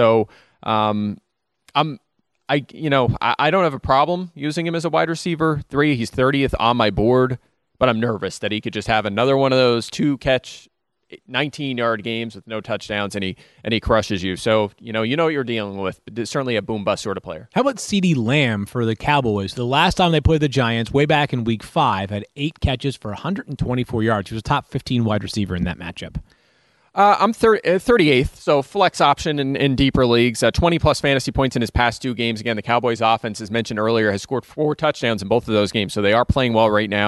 I don't have a problem using him as a wide receiver 3. He's 30th on my board, but I'm nervous that he could just have another one of those 2-catch 19-yard games with no touchdowns, and he crushes you. So, you know what you're dealing with. But certainly a boom-bust sort of player. How about CeeDee Lamb for the Cowboys? The last time they played the Giants, way back in Week 5, had 8 catches for 124 yards. He was a top 15 wide receiver in that matchup. I'm 38th, so flex option in deeper leagues. 20-plus fantasy points in his past 2 games. Again, the Cowboys' offense, as mentioned earlier, has scored 4 touchdowns in both of those games, so they are playing well right now.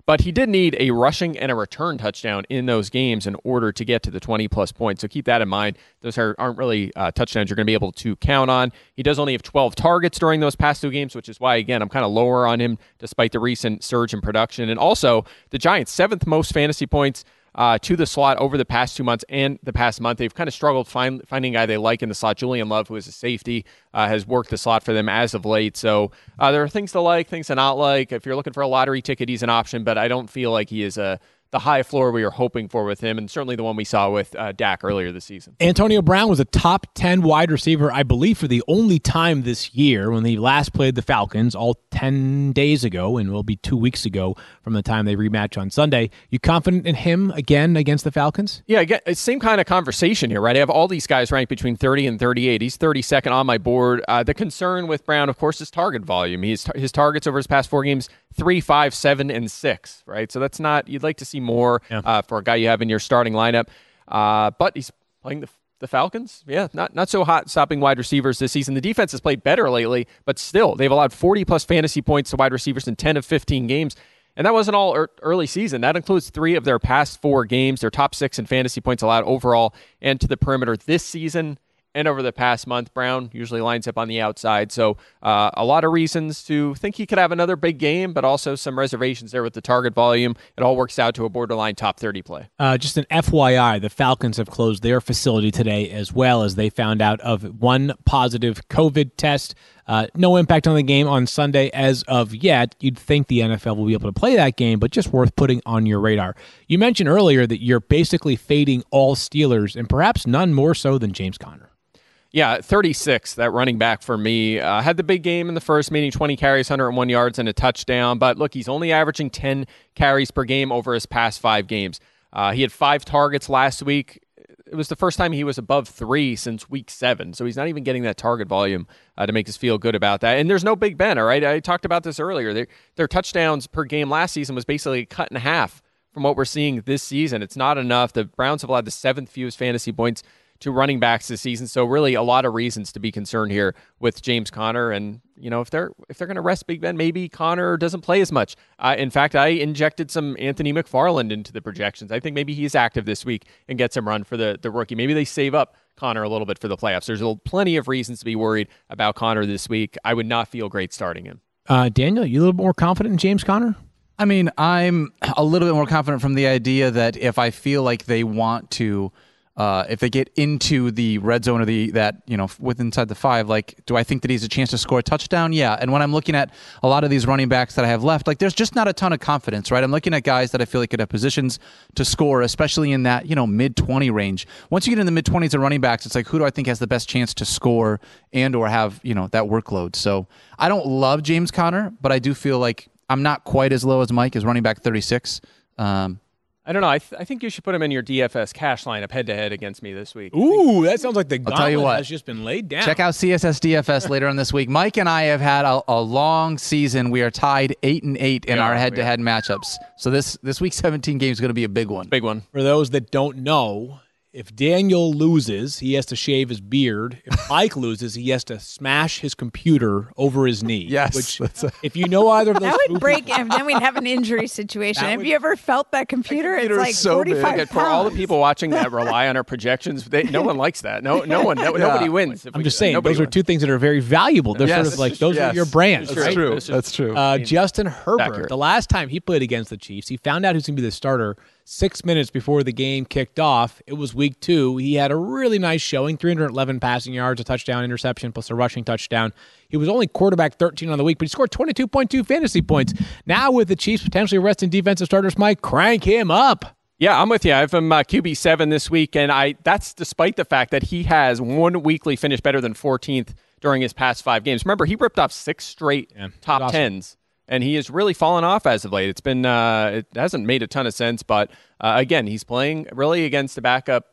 But he did need a rushing and a return touchdown in those games in order to get to the 20-plus points. So keep that in mind. Those aren't really touchdowns you're going to be able to count on. He does only have 12 targets during those past 2 games, which is why, again, I'm kind of lower on him despite the recent surge in production. And also, the Giants' 7th most fantasy points to the slot over the past 2 months and the past month. They've kind of struggled finding a guy they like in the slot. Julian Love, who is a safety, has worked the slot for them as of late. So there are things to like, things to not like. If you're looking for a lottery ticket, he's an option, but I don't feel like he is the high floor we were hoping for with him, and certainly the one we saw with Dak earlier this season. Antonio Brown was a top 10 wide receiver, I believe, for the only time this year when he last played the Falcons, all 10 days ago, and will be 2 weeks ago from the time they rematch on Sunday. You confident in him again against the Falcons? Yeah, again, same kind of conversation here, right? I have all these guys ranked between 30 and 38. He's 32nd on my board. The concern with Brown, of course, is target volume. His targets over his past 4 games, 3, 5, 7, and 6, right? So that's not, you'd like to see more for a guy you have in your starting lineup. But he's playing the Falcons. Yeah, not so hot stopping wide receivers this season. The defense has played better lately, but still, they've allowed 40-plus fantasy points to wide receivers in 10 of 15 games. And that wasn't all early season. That includes 3 of their past 4 games. Their top 6 in fantasy points allowed overall and to the perimeter this season. And over the past month, Brown usually lines up on the outside. So a lot of reasons to think he could have another big game, but also some reservations there with the target volume. It all works out to a borderline top 30 play. Just an FYI, the Falcons have closed their facility today as well as they found out of 1 positive COVID test. No impact on the game on Sunday as of yet. You'd think the NFL will be able to play that game, but just worth putting on your radar. You mentioned earlier that you're basically fading all Steelers, and perhaps none more so than James Conner. Yeah, 36, that running back for me. Had the big game in the first, meaning 20 carries, 101 yards, and a touchdown. But look, he's only averaging 10 carries per game over his past 5 games. He had 5 targets last week. It was the first time he was above 3 since week 7. So he's not even getting that target volume to make us feel good about that. And there's no Big Ben, all right? I talked about this earlier. Their touchdowns per game last season was basically cut in half from what we're seeing this season. It's not enough. The Browns have allowed the 7th fewest fantasy points to running backs this season. So really a lot of reasons to be concerned here with James Conner. And, you know, if they're going to rest Big Ben, maybe Conner doesn't play as much. In fact, I injected some Anthony McFarland into the projections. I think maybe he's active this week and gets some run for the rookie. Maybe they save up Conner a little bit for the playoffs. There's plenty of reasons to be worried about Conner this week. I would not feel great starting him. Daniel, you a little more confident in James Conner? I mean, I'm a little bit more confident from the idea that if I feel like they want to, if they get into the red zone or with inside the 5, like, do I think that he's a chance to score a touchdown? Yeah. And when I'm looking at a lot of these running backs that I have left, like, there's just not a ton of confidence, right? I'm looking at guys that I feel like could have positions to score, especially in that, mid-20 range. Once you get in the mid-20s of running backs, it's like, who do I think has the best chance to score and or have, that workload? So I don't love James Conner, but I do feel like I'm not quite as low as Mike as running back 36. I don't know. I think you should put him in your DFS cash lineup head-to-head against me this week. Ooh, that sounds like the tell you gauntlet what, has just been laid down. Check out CSS DFS later on this week. Mike and I have had a long season. We are tied 8-8 in our head-to-head matchups. So this week 17 game is going to be a big one. Big one. For those that don't know, if Daniel loses, he has to shave his beard. If Mike loses, he has to smash his computer over his knee. Yes. Which, if you know either of those, that would break him. Then we'd have an injury situation. Have you ever felt that computer? It's like so 45 big. pounds. For all the people watching that rely on our projections, no one likes that. Nobody wins. I'm just saying, those are 2 things that are are valuable. They're sort of like, those are your brands. That's right? true. That's true. Justin Herbert, accurate. the last time he played against the Chiefs, he found out who's going to be the starter 6 minutes before the game kicked off. It was week 2. He had a really nice showing, 311 passing yards, a touchdown, interception, plus a rushing touchdown. He was only quarterback 13 on the week, but he scored 22.2 fantasy points. Now with the Chiefs potentially resting defensive starters, Mike, crank him up. Yeah, I'm with you. I have him QB7 this week, and that's despite the fact that he has one weekly finish better than 14th during his past 5 games. Remember, he ripped off 6 straight top 10s. And he has really fallen off as of late. It's been it hasn't made a ton of sense, but again, he's playing really against a backup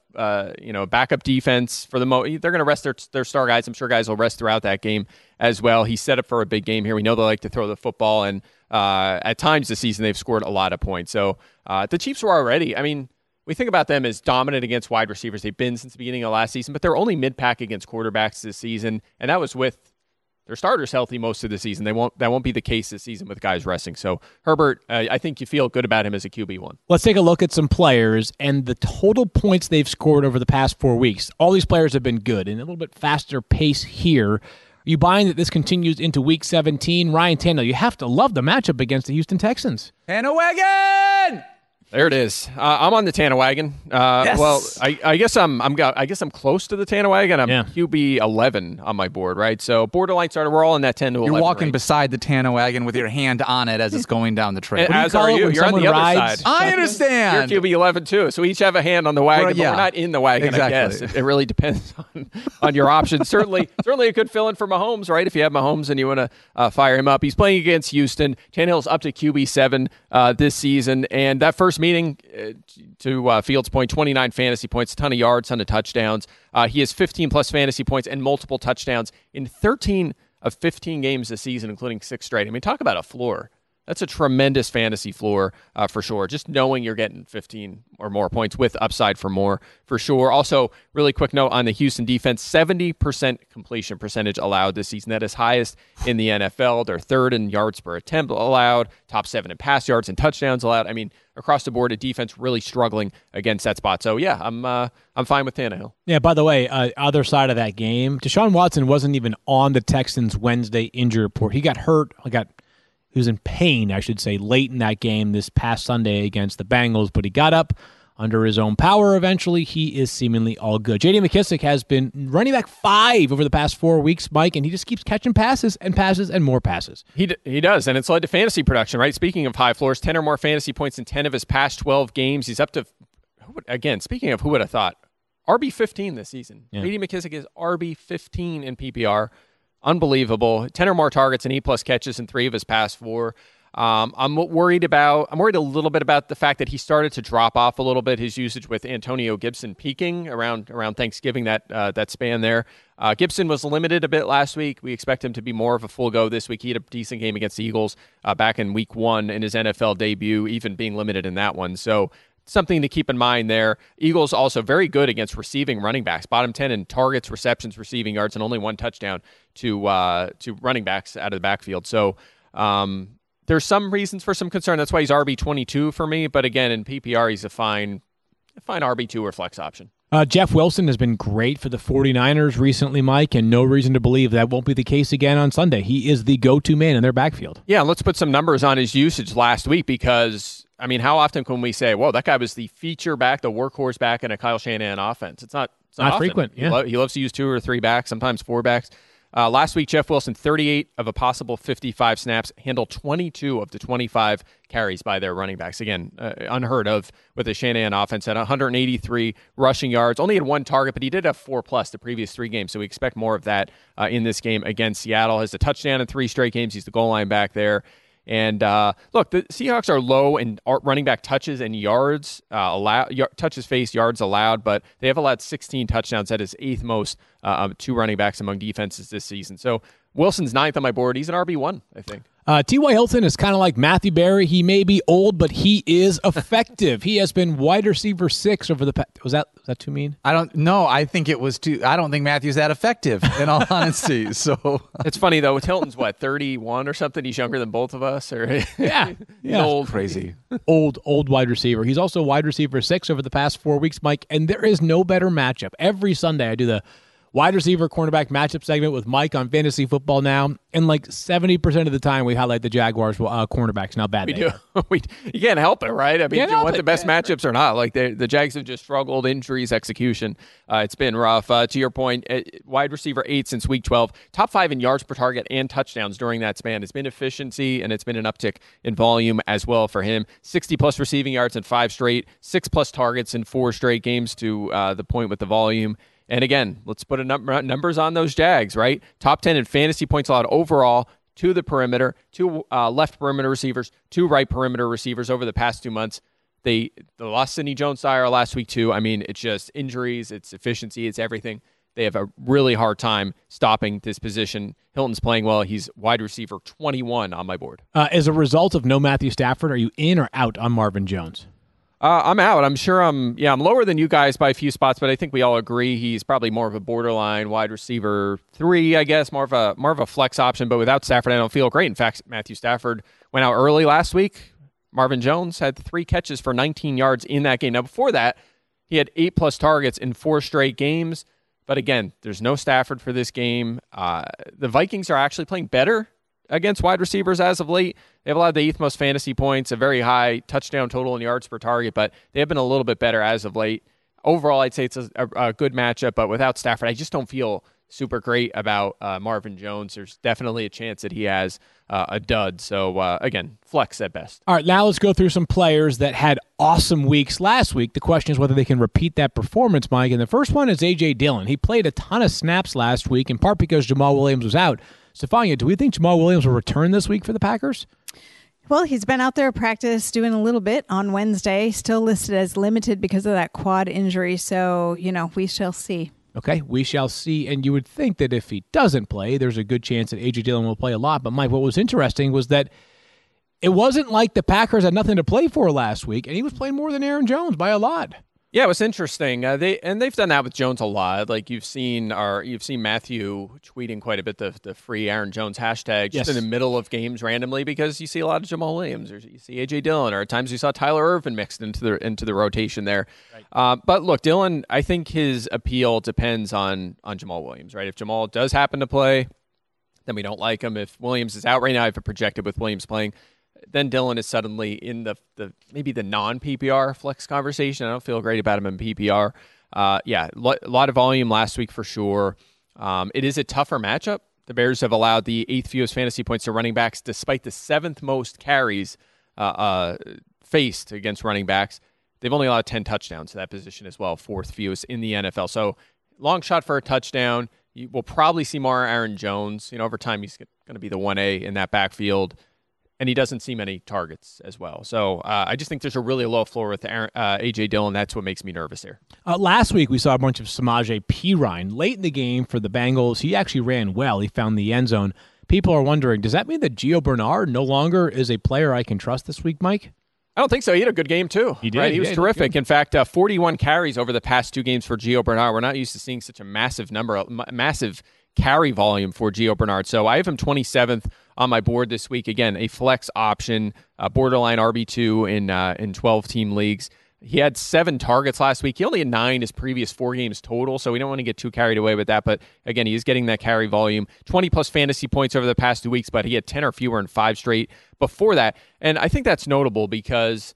defense for the they're going to rest their star guys. I'm sure guys will rest throughout that game as well. He's set up for a big game here. We know they like to throw the football, and at times this season they've scored a lot of points. So the Chiefs were already, we think about them as dominant against wide receivers. They've been since the beginning of last season, but they're only mid-pack against quarterbacks this season, and that was with their starters healthy most of the season. That won't be the case this season with guys resting. So Herbert, I think you feel good about him as a QB1. Let's take a look at some players and the total points they've scored over the past 4 weeks. All these players have been good and a little bit faster pace here. Are you buying that this continues into Week 17? Ryan Tannehill, you have to love the matchup against the Houston Texans. Tannewagon! There it is. I'm on the Tannewagon. Yes. Well, I guess I'm close to the Tannewagon. I'm Yeah. QB 11 on my board, right? So borderline starter. We're all in that 10 to 11. You're walking range. beside the Tannewagon with your hand on it as it's going down the trail. And as call are it you. when You're on someone the other rides? side. I understand. You're QB 11 too, so we each have a hand on the wagon, Well, yeah. but we're not in the wagon. Exactly. I guess it really depends on your options. Certainly a good fill-in for Mahomes, right? If you have Mahomes and you want to fire him up, he's playing against Houston. Tannehill's up to QB 7 this season, and that first meeting to Fields' point, 29 fantasy points, a ton of yards, ton of touchdowns. He has 15 plus fantasy points and multiple touchdowns in 13 of 15 games this season, including 6 straight. I mean, talk about a floor. That's a tremendous fantasy floor for sure. Just knowing you're getting 15 or more points with upside for more for sure. Also, really quick note on the Houston defense, 70% completion percentage allowed this season. That is highest in the NFL. They're third in yards per attempt allowed, top 7 in pass yards and touchdowns allowed. I mean, across the board, a defense really struggling against that spot. So yeah, I'm fine with Tannehill. Yeah, by the way, other side of that game, Deshaun Watson wasn't even on the Texans' Wednesday injury report. He got hurt. He was in pain, I should say, late in that game this past Sunday against the Bengals, but he got up under his own power eventually. He is seemingly all good. J.D. McKissick has been running back 5 over the past 4 weeks, Mike, and he just keeps catching passes and passes and more passes. He does, and it's led to fantasy production, right? Speaking of high floors, 10 or more fantasy points in 10 of his past 12 games. He's up to, again, speaking of who would have thought, RB15 this season. Yeah. J.D. McKissick is RB15 in PPR. Unbelievable. 10 or more targets and 8+ catches in 3 of his past 4. I'm worried a little bit about the fact that he started to drop off a little bit, his usage with Antonio Gibson peaking around Thanksgiving, that span there. Gibson was limited a bit last week. We expect him to be more of a full go this week. He had a decent game against the Eagles back in week 1 in his NFL debut, even being limited in that one. So something to keep in mind there. Eagles also very good against receiving running backs. Bottom 10 in targets, receptions, receiving yards, and only 1 touchdown to running backs out of the backfield. So there's some reasons for some concern. That's why he's RB22 for me. But again, in PPR, he's a fine RB2 or flex option. Jeff Wilson has been great for the 49ers recently, Mike, and no reason to believe that won't be the case again on Sunday. He is the go-to man in their backfield. Yeah, let's put some numbers on his usage last week because, I mean, how often can we say, whoa, that guy was the feature back, the workhorse back in a Kyle Shanahan offense? It's not often. Frequent, yeah. He loves to use 2 or 3 backs, sometimes 4 backs. Last week, Jeff Wilson, 38 of a possible 55 snaps, handled 22 of the 25 carries by their running backs. Again, unheard of with the Shanahan offense. At 183 rushing yards, only had 1 target, but he did have 4+ the previous 3 games, so we expect more of that in this game against Seattle. Has a touchdown in 3 straight games. He's the goal line back there. And look, the Seahawks are low in running back touches and yards touches faced, yards allowed, but they have allowed 16 touchdowns. That is 8th most of 2 running backs among defenses this season. So Wilson's 9th on my board. He's an RB1, I think. T.Y. Hilton is kind of like Matthew Berry. He may be old, but he is effective. He has been wide receiver 6 over the past. Was that too mean? I don't know. I think it was too. I don't think Matthew's that effective, in all honesty. So it's funny though. With Hilton's 31 or something. He's younger than both of us. Or yeah, old, crazy, old wide receiver. He's also wide receiver 6 over the past 4 weeks, Mike. And there is no better matchup. Every Sunday I do the wide receiver cornerback matchup segment with Mike on Fantasy Football Now, and like 70% of the time we highlight the Jaguars cornerbacks and how bad they are. You can't help it, right? I mean, do you want the best man. matchups or not? Like the Jags have just struggled, injuries, execution. It's been rough. To your point, wide receiver 8 since week 12, top 5 in yards per target and touchdowns during that span. It's been efficiency, and it's been an uptick in volume as well for him. 60+ receiving yards in 5 straight, 6+ targets in 4 straight games to the point with the volume. And again, let's put numbers on those Jags, right? Top 10 in fantasy points allowed overall to the perimeter, 2 left perimeter receivers, 2 right perimeter receivers over the past 2 months. They lost Sidney Jones-Dyer last week too. I mean, it's just injuries, it's efficiency, it's everything. They have a really hard time stopping this position. Hilton's playing well. He's wide receiver 21 on my board. As a result of no Matthew Stafford, are you in or out on Marvin Jones? I'm out. I'm sure I'm lower than you guys by a few spots, but I think we all agree he's probably more of a borderline wide receiver 3, I guess, more of a flex option. But without Stafford, I don't feel great. In fact, Matthew Stafford went out early last week. Marvin Jones had 3 catches for 19 yards in that game. Now, before that, he had 8+ targets in 4 straight games. But again, there's no Stafford for this game. The Vikings are actually playing better against wide receivers as of late. They've allowed the 8th most fantasy points, a very high touchdown total in yards per target, but they have been a little bit better as of late. Overall, I'd say it's a good matchup, but without Stafford, I just don't feel super great about Marvin Jones. There's definitely a chance that he has a dud. So, again, flex at best. All right, now let's go through some players that had awesome weeks last week. The question is whether they can repeat that performance, Mike. And the first one is A.J. Dillon. He played a ton of snaps last week, in part because Jamal Williams was out. Stefania, do we think Jamal Williams will return this week for the Packers? Well, he's been out there practice doing a little bit on Wednesday, still listed as limited because of that quad injury. So, we shall see. Okay, we shall see. And you would think that if he doesn't play, there's a good chance that A.J. Dillon will play a lot. But, Mike, what was interesting was that it wasn't like the Packers had nothing to play for last week, and he was playing more than Aaron Jones by a lot. Yeah, it was interesting. They've done that with Jones a lot. Like you've seen Matthew tweeting quite a bit the free Aaron Jones hashtag just in the middle of games randomly because you see a lot of Jamal Williams or you see A.J. Dillon or at times you saw Tyler Ervin mixed into the rotation there. Right. But look, Dillon, I think his appeal depends on Jamal Williams, right? If Jamal does happen to play, then we don't like him. If Williams is out right now, I have it projected with Williams playing. Then Dillon is suddenly in the maybe the non-PPR flex conversation. I don't feel great about him in PPR. A lot of volume last week for sure. It is a tougher matchup. The Bears have allowed the 8th fewest fantasy points to running backs, despite the 7th most carries faced against running backs. They've only allowed 10 touchdowns to that position as well, 4th fewest in the NFL. So long shot for a touchdown. You will probably see more Aaron Jones. Over time he's going to be the 1A in that backfield. And he doesn't see many targets as well. So I just think there's a really low floor with A.J. Dillon. That's what makes me nervous here. Last week, we saw a bunch of Samaje Perine. Late in the game for the Bengals, he actually ran well. He found the end zone. People are wondering, does that mean that Gio Bernard no longer is a player I can trust this week, Mike? I don't think so. He had a good game, too. He did. Right? He was terrific. In fact, 41 carries over the past 2 games for Gio Bernard. We're not used to seeing such a massive number, massive carry volume for Gio Bernard. So I have him 27th on my board this week. Again, a flex option, borderline RB2 in 12-team leagues. He had 7 targets last week. He only had 9 his previous 4 games total, so we don't want to get too carried away with that. But again, he is getting that carry volume. 20-plus fantasy points over the past 2 weeks, but he had 10 or fewer in 5 straight before that. And I think that's notable because,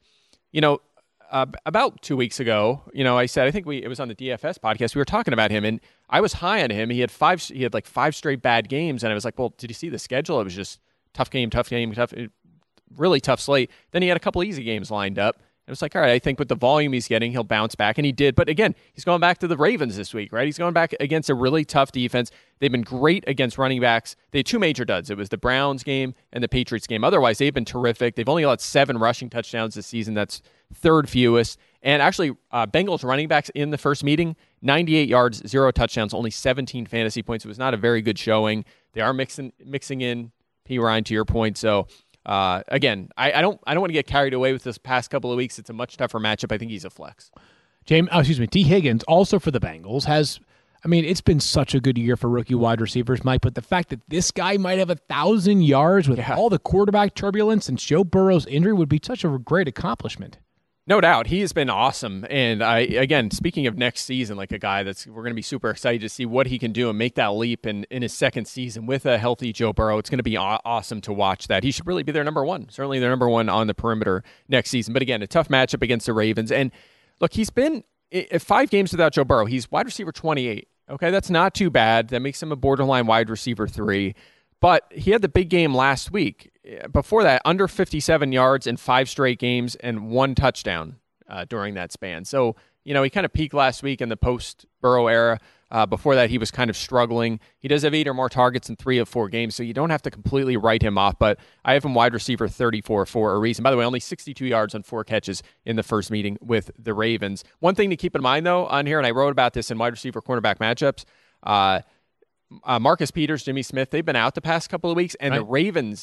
about 2 weeks ago, I said, it was on the DFS podcast, we were talking about him, and I was high on him. He had 5 straight bad games, and I was like, well, did you see the schedule? It was just tough game, really tough slate. Then he had a couple easy games lined up. It was like, all right, I think with the volume he's getting, he'll bounce back, and he did. But again, he's going back to the Ravens this week, right? He's going back against a really tough defense. They've been great against running backs. They had 2 major duds. It was the Browns game and the Patriots game. Otherwise, they've been terrific. They've only allowed 7 rushing touchdowns this season. That's 3rd fewest. And actually, Bengals running backs in the first meeting, 98 yards, 0 touchdowns, only 17 fantasy points. It was not a very good showing. They are mixing in Perine, to your point. So, again, I don't want to get carried away with this past couple of weeks. It's a much tougher matchup. I think he's a flex. T. Higgins, also for the Bengals, it's been such a good year for rookie wide receivers, Mike, but the fact that this guy might have 1,000 yards with all the quarterback turbulence and Joe Burrow's injury would be such a great accomplishment. No doubt. He has been awesome. And again, speaking of next season, like a guy we're going to be super excited to see what he can do and make that leap in his second season with a healthy Joe Burrow. It's going to be awesome to watch that. He should really be their number 1, certainly their number 1 on the perimeter next season. But again, a tough matchup against the Ravens. And look, he's been 5 games without Joe Burrow. He's wide receiver 28. Okay, that's not too bad. That makes him a borderline wide receiver 3. But he had the big game last week. Before that, under 57 yards in 5 straight games and 1 touchdown during that span. So, he kind of peaked last week in the post-Burrow era. Before that, he was kind of struggling. He does have 8 or more targets in 3 of 4 games, so you don't have to completely write him off. But I have him wide receiver 34 for a reason. By the way, only 62 yards on 4 catches in the first meeting with the Ravens. One thing to keep in mind, though, on here, and I wrote about this in wide receiver cornerback matchups, Marcus Peters, Jimmy Smith, they've been out the past couple of weeks, and the Ravens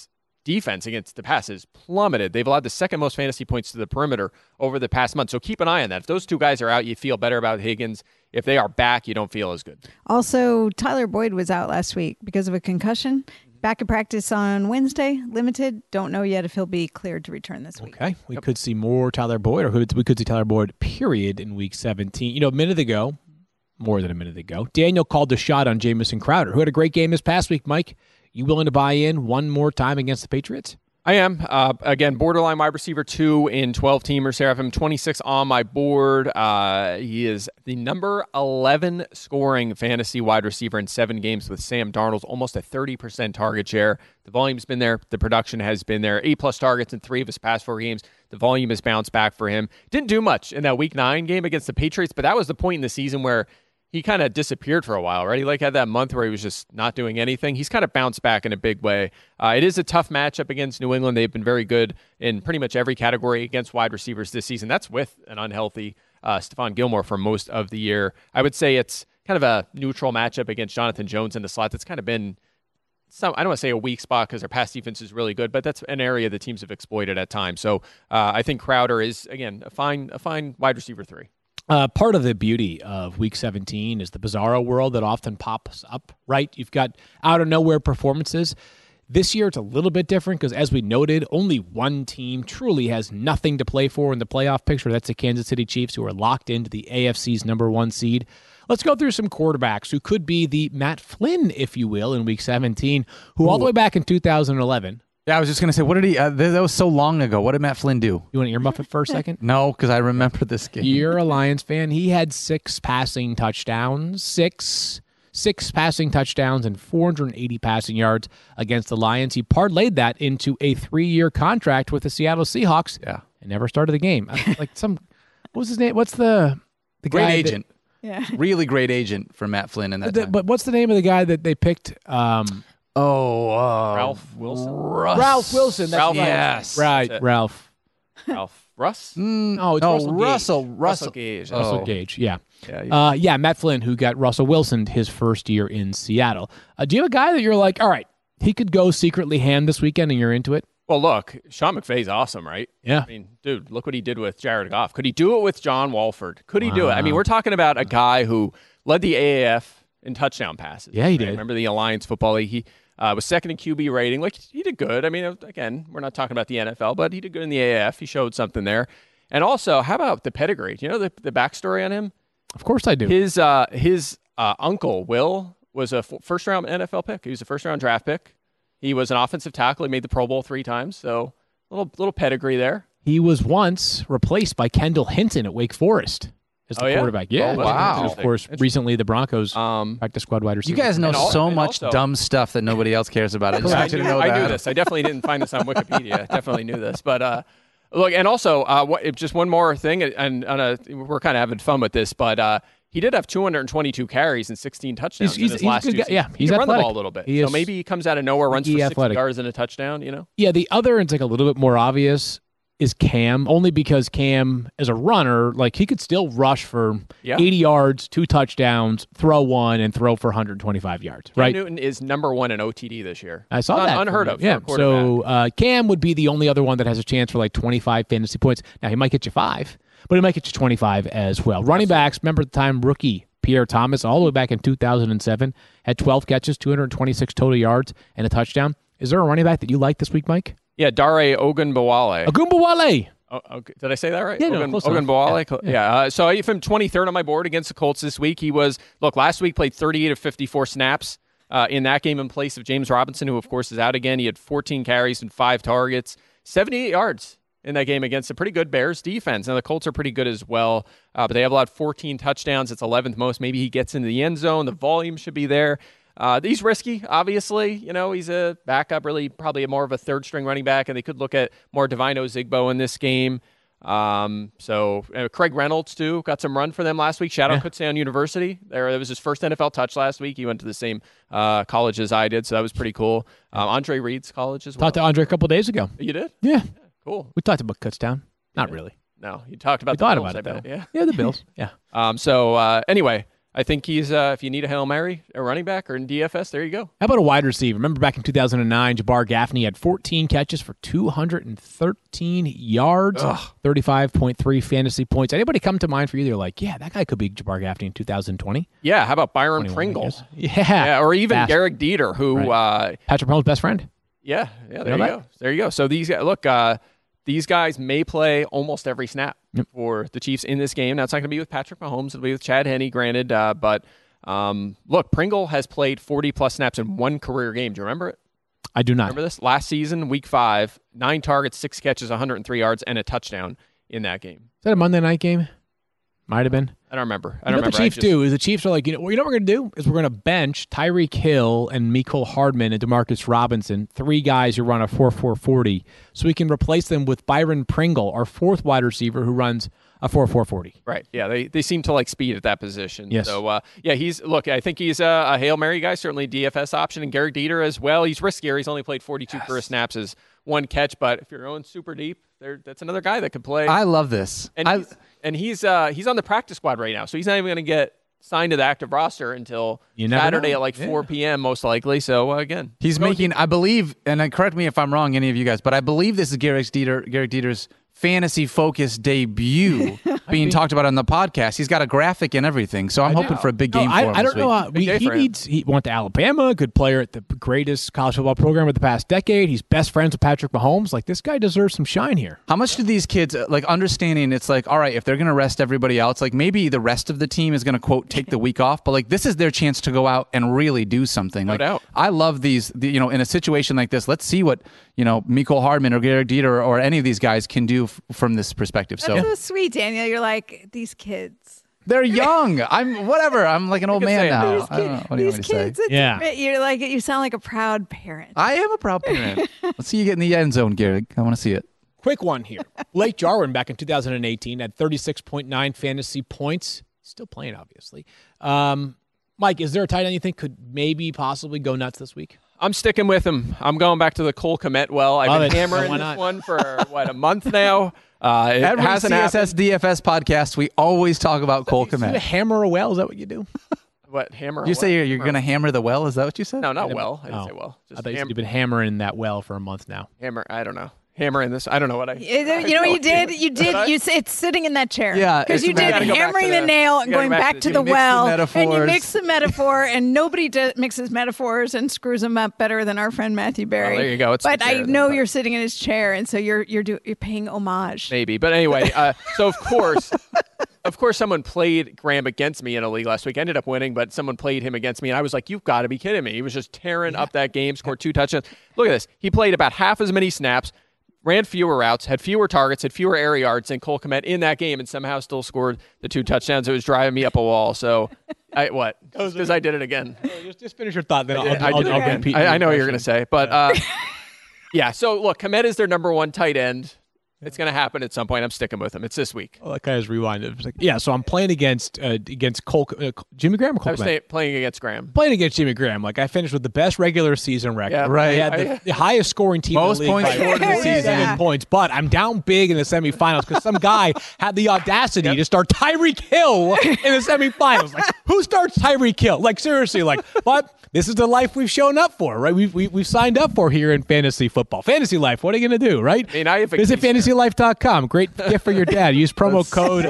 defense against the pass has plummeted. They've allowed the second most fantasy points to the perimeter over the past month. So keep an eye on that. If those two guys are out, you feel better about Higgins. If they are back, you don't feel as good. Also, Tyler Boyd was out last week because of a concussion. Back at practice on Wednesday, limited. Don't know yet if he'll be cleared to return this week. Okay, we could see more Tyler Boyd, or we could see Tyler Boyd, period, in Week 17. You know, more than a minute ago, Daniel called the shot on Jamison Crowder, who had a great game this past week. Mike, you willing to buy in one more time against the Patriots? I am. Again, borderline wide receiver 2 in 12-teamers here. I have him 26 on my board. He is the number 11 scoring fantasy wide receiver in 7 games with Sam Darnold, almost a 30% target share. The volume's been there. The production has been there. 8+ targets in 3 of his past 4 games. The volume has bounced back for him. Didn't do much in that Week 9 game against the Patriots, but that was the point in the season where he kind of disappeared for a while, right? He had that month where he was just not doing anything. He's kind of bounced back in a big way. It is a tough matchup against New England. They've been very good in pretty much every category against wide receivers this season. That's with an unhealthy Stephon Gilmore for most of the year. I would say it's kind of a neutral matchup against Jonathan Jones in the slot. That's kind of been I don't want to say a weak spot because their pass defense is really good, but that's an area the teams have exploited at times. So I think Crowder is, again, a fine wide receiver 3. Part of the beauty of Week 17 is the bizarro world that often pops up, right? You've got out-of-nowhere performances. This year, it's a little bit different because, as we noted, only one team truly has nothing to play for in the playoff picture. That's the Kansas City Chiefs, who are locked into the AFC's number 1 seed. Let's go through some quarterbacks who could be the Matt Flynn, if you will, in Week 17, who all the way back in 2011... Yeah, I was just going to say, what did he, that was so long ago. What did Matt Flynn do? You want to earmuff it for a second? No, because I remember this game. You're a Lions fan. He had 6 passing touchdowns, six passing touchdowns and 480 passing yards against the Lions. He parlayed that into a 3-year contract with the Seattle Seahawks. Yeah. And never started the game. What was his name? What's the great guy agent? Yeah. Really great agent for Matt Flynn in that time. But what's the name of the guy that they picked? Ralph Wilson. Ralph Wilson. That's Ralph. right. Yes. Right, That's it. Ralph. Ralph Russ? No, it's Russell Gage. Russell Gage, yeah. Yeah, Matt Flynn, who got Russell Wilson his first year in Seattle. Do you have a guy that you're like, all right, he could go secretly hand this weekend and you're into it? Well, look, Sean McVay's awesome, right? Yeah. I mean, dude, look what he did with Jared Goff. Could he do it with John Wolford? Could he do it? I mean, we're talking about a guy who led the AAF in touchdown passes. Yeah, he right? did. Remember the Alliance Football League? He was second in QB rating. Like, he did good. I mean, again, we're not talking about the NFL, but he did good in the AAF. He showed something there. And also, how about the pedigree? Do you know the backstory on him? Of course I do. His uncle, Will, was a first-round NFL pick. He was a first-round draft pick. He was an offensive tackle. He made the Pro Bowl 3 times, so little pedigree there. He was once replaced by Kendall Hinton at Wake Forest as the quarterback. Yeah. Oh, wow. And of course, recently the Broncos practice squad wide receiver. You guys know so and much also- dumb stuff that nobody else cares about. I just want you to know that. I knew this. I definitely didn't find this on Wikipedia. I definitely knew this. But look, and also, just one more thing, and we're kind of having fun with this, but he did have 222 carries and 16 touchdowns in his last 2 seasons. Yeah, he he's can run the athletic. ball a little bit. He So is maybe he comes out of nowhere, runs for 60 athletic. yards and a touchdown, you know? Yeah, the other, it's like a little bit more obvious, is Cam, only because Cam, as a runner, like he could still rush for 80 yards, 2 touchdowns, throw 1, and throw for 125 yards, Cam right? Newton is number 1 in OTD this year. I saw that. Unheard of. Yeah, For a quarterback. so Cam would be the only other one that has a chance for like 25 fantasy points. Now, he might get you 5, but he might get you 25 as well. Running backs, remember at the time, rookie Pierre Thomas, all the way back in 2007, had 12 catches, 226 total yards, and a touchdown. Is there a running back that you like this week, Mike? Yeah, Dare Ogunbowale. Ogunbowale. Oh, okay. Did I say that right? Yeah, no, close enough. Ogunbowale. Yeah. So I have him 23rd on my board against the Colts this week. He was, last week played 38 of 54 snaps in that game in place of James Robinson, who, of course, is out again. He had 14 carries and 5 targets, 78 yards in that game against a pretty good Bears defense. Now, the Colts are pretty good as well, but they have allowed 14 touchdowns. It's 11th most. Maybe he gets into the end zone. The volume should be there. He's risky, obviously. You know, he's a backup, really probably more of a third-string running back, and they could look at more Divine Ozigbo in this game. Craig Reynolds, too, got some run for them last week. Shout out Kutztown University. That was his first NFL touch last week. He went to the same college as I did, so that was pretty cool. Andre Reed's college as well. Talked to Andre a couple days ago. You did? Yeah. Cool. We talked about Kutztown. Not really. No, you talked about We the thought Bills, about it, I bet. though. Yeah. Yeah, the Bills. Yeah. Anyway, I think he's, if you need a Hail Mary, a running back, or in DFS, there you go. How about a wide receiver? Remember back in 2009, Jabbar Gaffney had 14 catches for 213 yards, 35.3 fantasy points. Anybody come to mind for you? They're like, yeah, that guy could be Jabbar Gaffney in 2020. Yeah, how about Byron Pringle? Yeah. Or even Derek Dieter, who Patrick Mahomes' best friend. Yeah, there you go. There you go. So these guys, look, these guys may play almost every snap for the Chiefs in this game. Now, it's not going to be with Patrick Mahomes. It'll be with Chad Henne, granted. But look, Pringle has played 40-plus snaps in one career game. Do you remember it? I do not. Remember this? Last season, Week 5, 9 targets, 6 catches, 103 yards, and a touchdown in that game. Is that a Monday night game? Might have been. I don't remember. What the Chiefs do is the Chiefs are like, what we're going to do is we're going to bench Tyreek Hill and Mecole Hardman and Demarcus Robinson, 3 guys who run a 4.440, so we can replace them with Byron Pringle, our 4th wide receiver who runs a 4.440. Right. Yeah, they seem to like speed at that position. Yes. So, I think he's a Hail Mary guy, certainly DFS option, and Garrett Dieter as well. He's riskier. He's only played 42 career snaps as 1 catch, but if you're going super deep, that's another guy that could play. I love this. And he's on the practice squad right now, so he's not even going to get signed to the active roster until Saturday at 4 p.m. most likely. So again, he's making, I believe, and correct me if I'm wrong, any of you guys, but I believe this is Garrett Dieter's fantasy-focused debut being talked about on the podcast. He's got a graphic and everything, so I'm hoping for a big game for him. I don't know. He went to Alabama, good player at the greatest college football program of the past decade. He's best friends with Patrick Mahomes. Like, this guy deserves some shine here. How much do these kids, understanding it's like, all right, if they're going to rest everybody else, like maybe the rest of the team is going to, quote, take the week off, but like this is their chance to go out and really do something. No doubt. I love these, in a situation like this, let's see what, Mecole Hardman or Garrett Dieter or any of these guys can do from this perspective. That's so sweet, Daniel. You're like, these kids. They're young. I'm like an old man now. I don't know. What do you want me to say? Yeah. You sound like a proud parent. I am a proud parent. Let's see you get in the end zone, Garrett. I want to see it. Quick one here. Blake Jarwin back in 2018 had 36.9 fantasy points. Still playing, obviously. Mike, is there a tight end you think could maybe possibly go nuts this week? I'm sticking with him. I'm going back to the Cole Kmet well. I've been hammering this one for, a month now. Every CSS DFS podcast, we always talk about Cole Kmet. Hammer a well? Is that what you do? What, hammer? You say you're going to hammer the well? Is that what you said? No, not well. I didn't say well. I thought you've been hammering that well for a month now. Hammer, I don't know. Hammering this. I don't know what I. You know what you did? It's sitting in that chair. Yeah, because you did hammering the nail and going back to the well, and you mix the metaphor, and nobody mixes metaphors and screws them up better than our friend Matthew Berry. Oh, there you go. But I know you're sitting in his chair, and so you're paying homage. Maybe, but anyway. So of course, someone played Graham against me in a league last week. I ended up winning, but someone played him against me, and I was like, "You've got to be kidding me!" He was just tearing up that game, scored 2 touchdowns. Look at this. He played about half as many snaps, ran fewer routes, had fewer targets, had fewer air yards than Cole Kmet in that game, and somehow still scored the 2 touchdowns. It was driving me up a wall. So, because I did it again. Just finish your thought, then I'll repeat. I know what you're going to say, but yeah. So look, Kmet is their number 1 tight end. It's going to happen at some point. I'm sticking with him. It's this week. Well, that guy is rewinded. Like, yeah, so I'm playing against Cole, Jimmy Graham or Cole Kmet? I was playing against Graham. Playing against Jimmy Graham. Like, I finished with the best regular season record. Yeah, right. I had the highest scoring team most in the league. Most points scored in the season. 7 points. But I'm down big in the semifinals because some guy had the audacity to start Tyreek Hill in the semifinals. Like, who starts Tyreek Hill? Like, seriously, but this is the life we've shown up for, right? We've signed up for here in fantasy football. Fantasy life. What are you going to do, right? Visit fantasylife.com. Great gift for your dad. Use promo code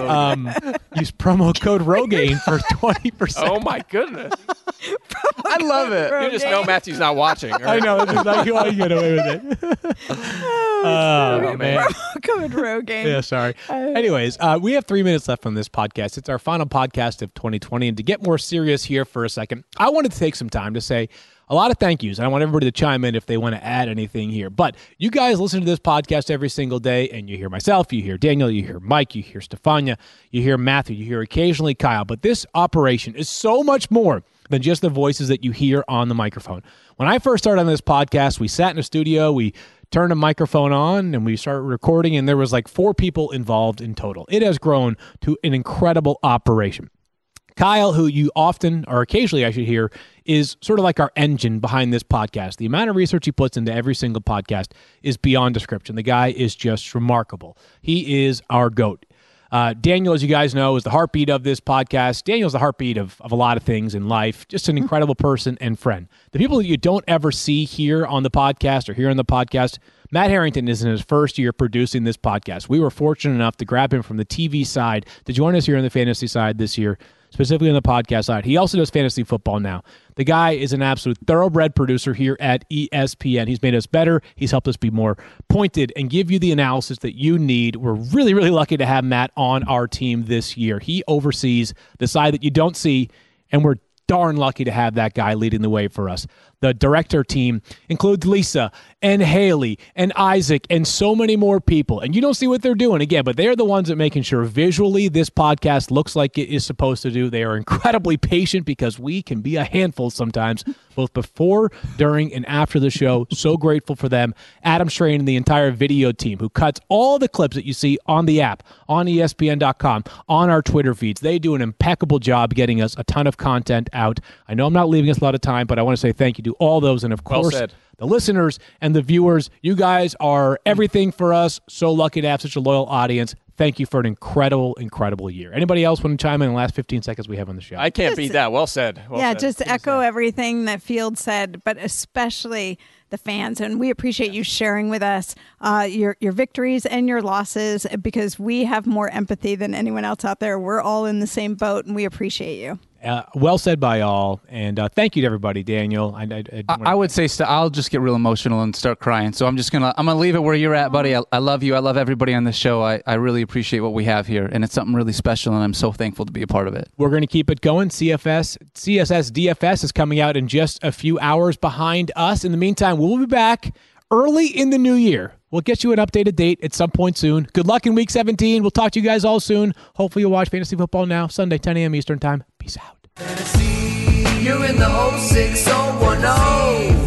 Rogaine for 20%. Oh my goodness! I love it. You just know Matthew's not watching. Right? I know. It's just like you get away with it. Oh man! Code Rogaine. Yeah, sorry. Anyways, we have 3 minutes left on this podcast. It's our final podcast of 2020, and to get more serious here for a second, I wanted to take some time to say a lot of thank yous. I want everybody to chime in if they want to add anything here. But you guys listen to this podcast every single day, and you hear myself, you hear Daniel, you hear Mike, you hear Stefania, you hear Matthew, you hear occasionally Kyle. But this operation is so much more than just the voices that you hear on the microphone. When I first started on this podcast, we sat in a studio, we turned a microphone on, and we started recording, and there was like 4 people involved in total. It has grown to an incredible operation. Kyle, who you often or occasionally I should hear, is sort of like our engine behind this podcast. The amount of research he puts into every single podcast is beyond description. The guy is just remarkable. He is our GOAT. Daniel, as you guys know, is the heartbeat of this podcast. Daniel's the heartbeat of a lot of things in life. Just an incredible person and friend. The people that you don't ever see here on the podcast or here on the podcast, Matt Harrington is in his first year producing this podcast. We were fortunate enough to grab him from the TV side to join us here on the fantasy side this year, specifically on the podcast side. He also does fantasy football now. The guy is an absolute thoroughbred producer here at ESPN. He's made us better. He's helped us be more pointed and give you the analysis that you need. We're really, really lucky to have Matt on our team this year. He oversees the side that you don't see, and we're darn lucky to have that guy leading the way for us. The director team includes Lisa and Haley and Isaac and so many more people. And you don't see what they're doing again, but they're the ones that making sure visually this podcast looks like it is supposed to do. They are incredibly patient because we can be a handful sometimes, both before, during, and after the show. So grateful for them. Adam Strain and the entire video team who cuts all the clips that you see on the app, on ESPN.com, on our Twitter feeds. They do an impeccable job getting us a ton of content out. I know I'm not leaving us a lot of time, but I want to say thank you to all those, and of course, the listeners and the viewers. You guys are everything for us. So lucky to have such a loyal audience. Thank you for an incredible, incredible year. Anybody else want to chime in the last 15 seconds we have on the show? I can't beat that. Well said. Well said. Just echo everything that Field said, but especially the fans. And we appreciate you sharing with us your victories and your losses, because we have more empathy than anyone else out there. We're all in the same boat, and we appreciate you. Well said by all, and thank you to everybody, Daniel. I would say I'll just get real emotional and start crying. So I'm gonna leave it where you're at, buddy. I love you. I love everybody on this show. I really appreciate what we have here, and it's something really special, and I'm so thankful to be a part of it. We're going to keep it going. CSS DFS is coming out in just a few hours behind us. In the meantime, we'll be back early in the new year. We'll get you an updated date at some point soon. Good luck in Week 17. We'll talk to you guys all soon. Hopefully you'll watch Fantasy Football Now, Sunday, 10 a.m. Eastern Time. Peace out. Fantasy, you're in the 06010.